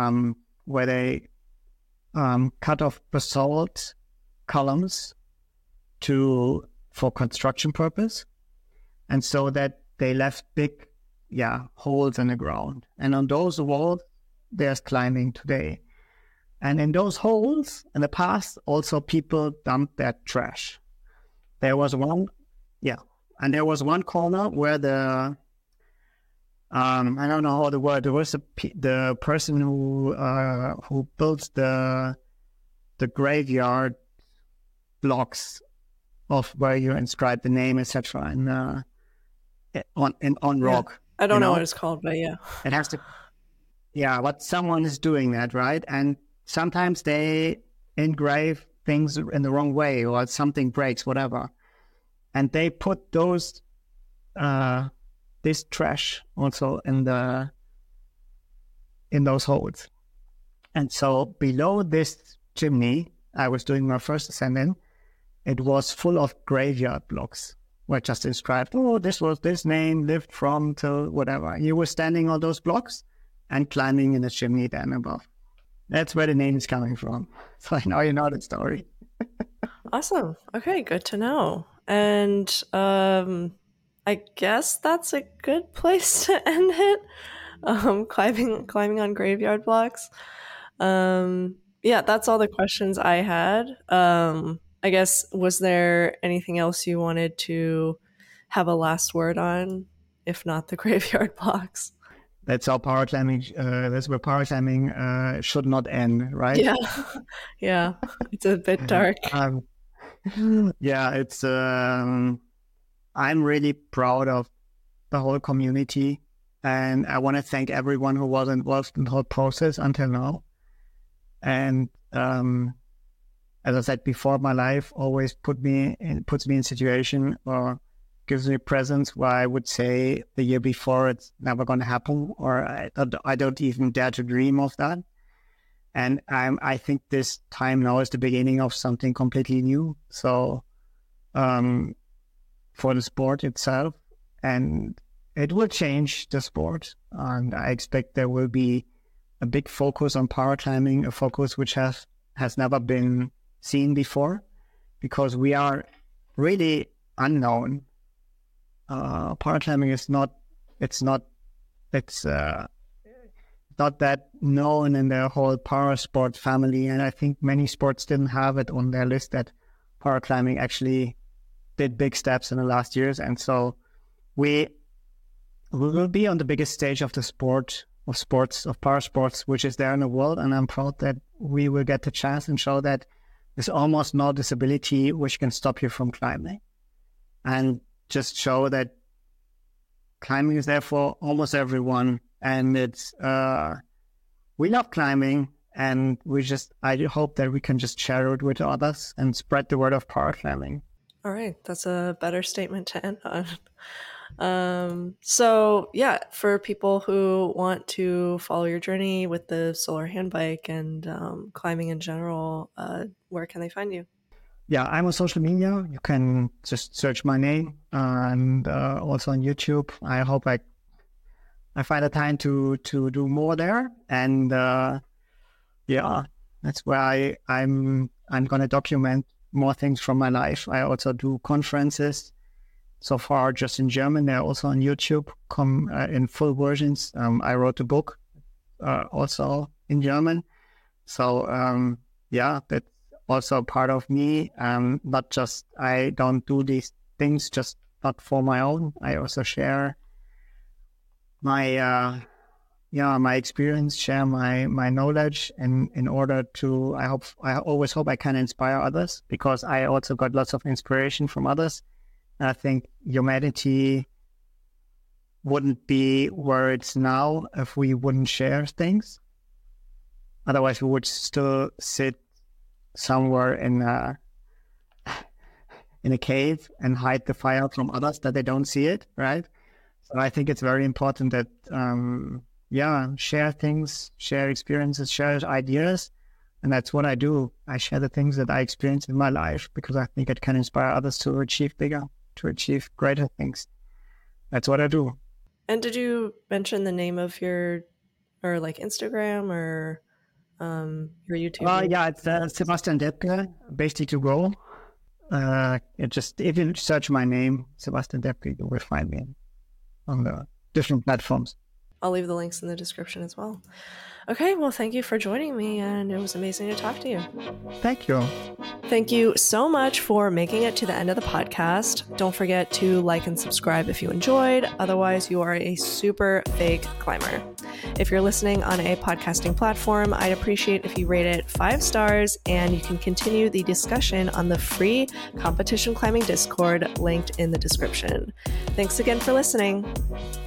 S1: cut off basalt columns for construction purpose, and so that they left big holes in the ground, and on those walls there's climbing today. And in those holes in the past also people dumped their trash. There was one corner where the I don't know how the word. There was the person who built the graveyard blocks of where you inscribe the name, etc. And on rock.
S2: I don't know what it's called, but yeah,
S1: it has to. Yeah, but someone is doing that, right? And sometimes they engrave things in the wrong way, or something breaks, whatever, and they put those. This trash also in those holes. And so below this chimney, I was doing my first ascent in, it was full of graveyard blocks where just inscribed, this was this name, lived from till whatever. You were standing on those blocks and climbing in the chimney then above. That's where the name is coming from. So now you know the story.
S2: Awesome. Okay, good to know. And I guess that's a good place to end it. Climbing on graveyard blocks. That's all the questions I had. I guess, was there anything else you wanted to have a last word on, if not the graveyard blocks?
S1: That's how power climbing. That's where power climbing should not end, right?
S2: Yeah. It's a bit dark.
S1: It's. I'm really proud of the whole community, and I want to thank everyone who was involved in the whole process until now. And as I said before, my life always puts me in situation or gives me presents where I would say the year before it's never going to happen, or I don't even dare to dream of that. And I think this time now is the beginning of something completely new. So for the sport itself, and it will change the sport. And I expect there will be a big focus on power climbing, a focus which has never been seen before, because we are really unknown. Power climbing is not that known in the whole power sport family, and I think many sports didn't have it on their list that power climbing actually did big steps in the last years. And so we will be on the biggest stage of power sports, which is there in the world, and I'm proud that we will get the chance and show that there's almost no disability which can stop you from climbing, and just show that climbing is there for almost everyone. And it's, we love climbing, and I hope that we can just share it with others and spread the word of paraclimbing.
S2: All right. That's a better statement to end on. So yeah, for people who want to follow your journey with the solar handbike and climbing in general, where can they find you?
S1: Yeah, I'm on social media. You can just search my name, and also on YouTube. I hope I find a time to do more there. And yeah, that's where I'm going to document more things from my life. I also do conferences. So far, just in German. They're also on YouTube, come in full versions. I wrote a book also in German. So yeah, that's also part of me. Not just, I don't do these things just not for my own. I also share my my experience, share my knowledge, and in order to, I always hope I can inspire others, because I also got lots of inspiration from others. I think humanity wouldn't be where it's now if we wouldn't share things. Otherwise, we would still sit somewhere in a cave and hide the fire from others, that they don't see it, right? So I think it's very important that, share things, share experiences, share ideas. And that's what I do. I share the things that I experienced in my life, because I think it can inspire others to achieve bigger, to achieve greater things. That's what I do.
S2: And did you mention the name of your, or like Instagram or your YouTube?
S1: Yeah, it's Sebastian Debke, Basic2Go. If you search my name, Sebastian Debke, you will find me on the different platforms.
S2: I'll leave the links in the description as well. Okay, well, thank you for joining me, and it was amazing to talk to you.
S1: Thank you.
S2: Thank you so much for making it to the end of the podcast. Don't forget to like and subscribe if you enjoyed. Otherwise, you are a super fake climber. If you're listening on a podcasting platform, I'd appreciate if you rate it 5 stars, and you can continue the discussion on the free competition climbing Discord linked in the description. Thanks again for listening.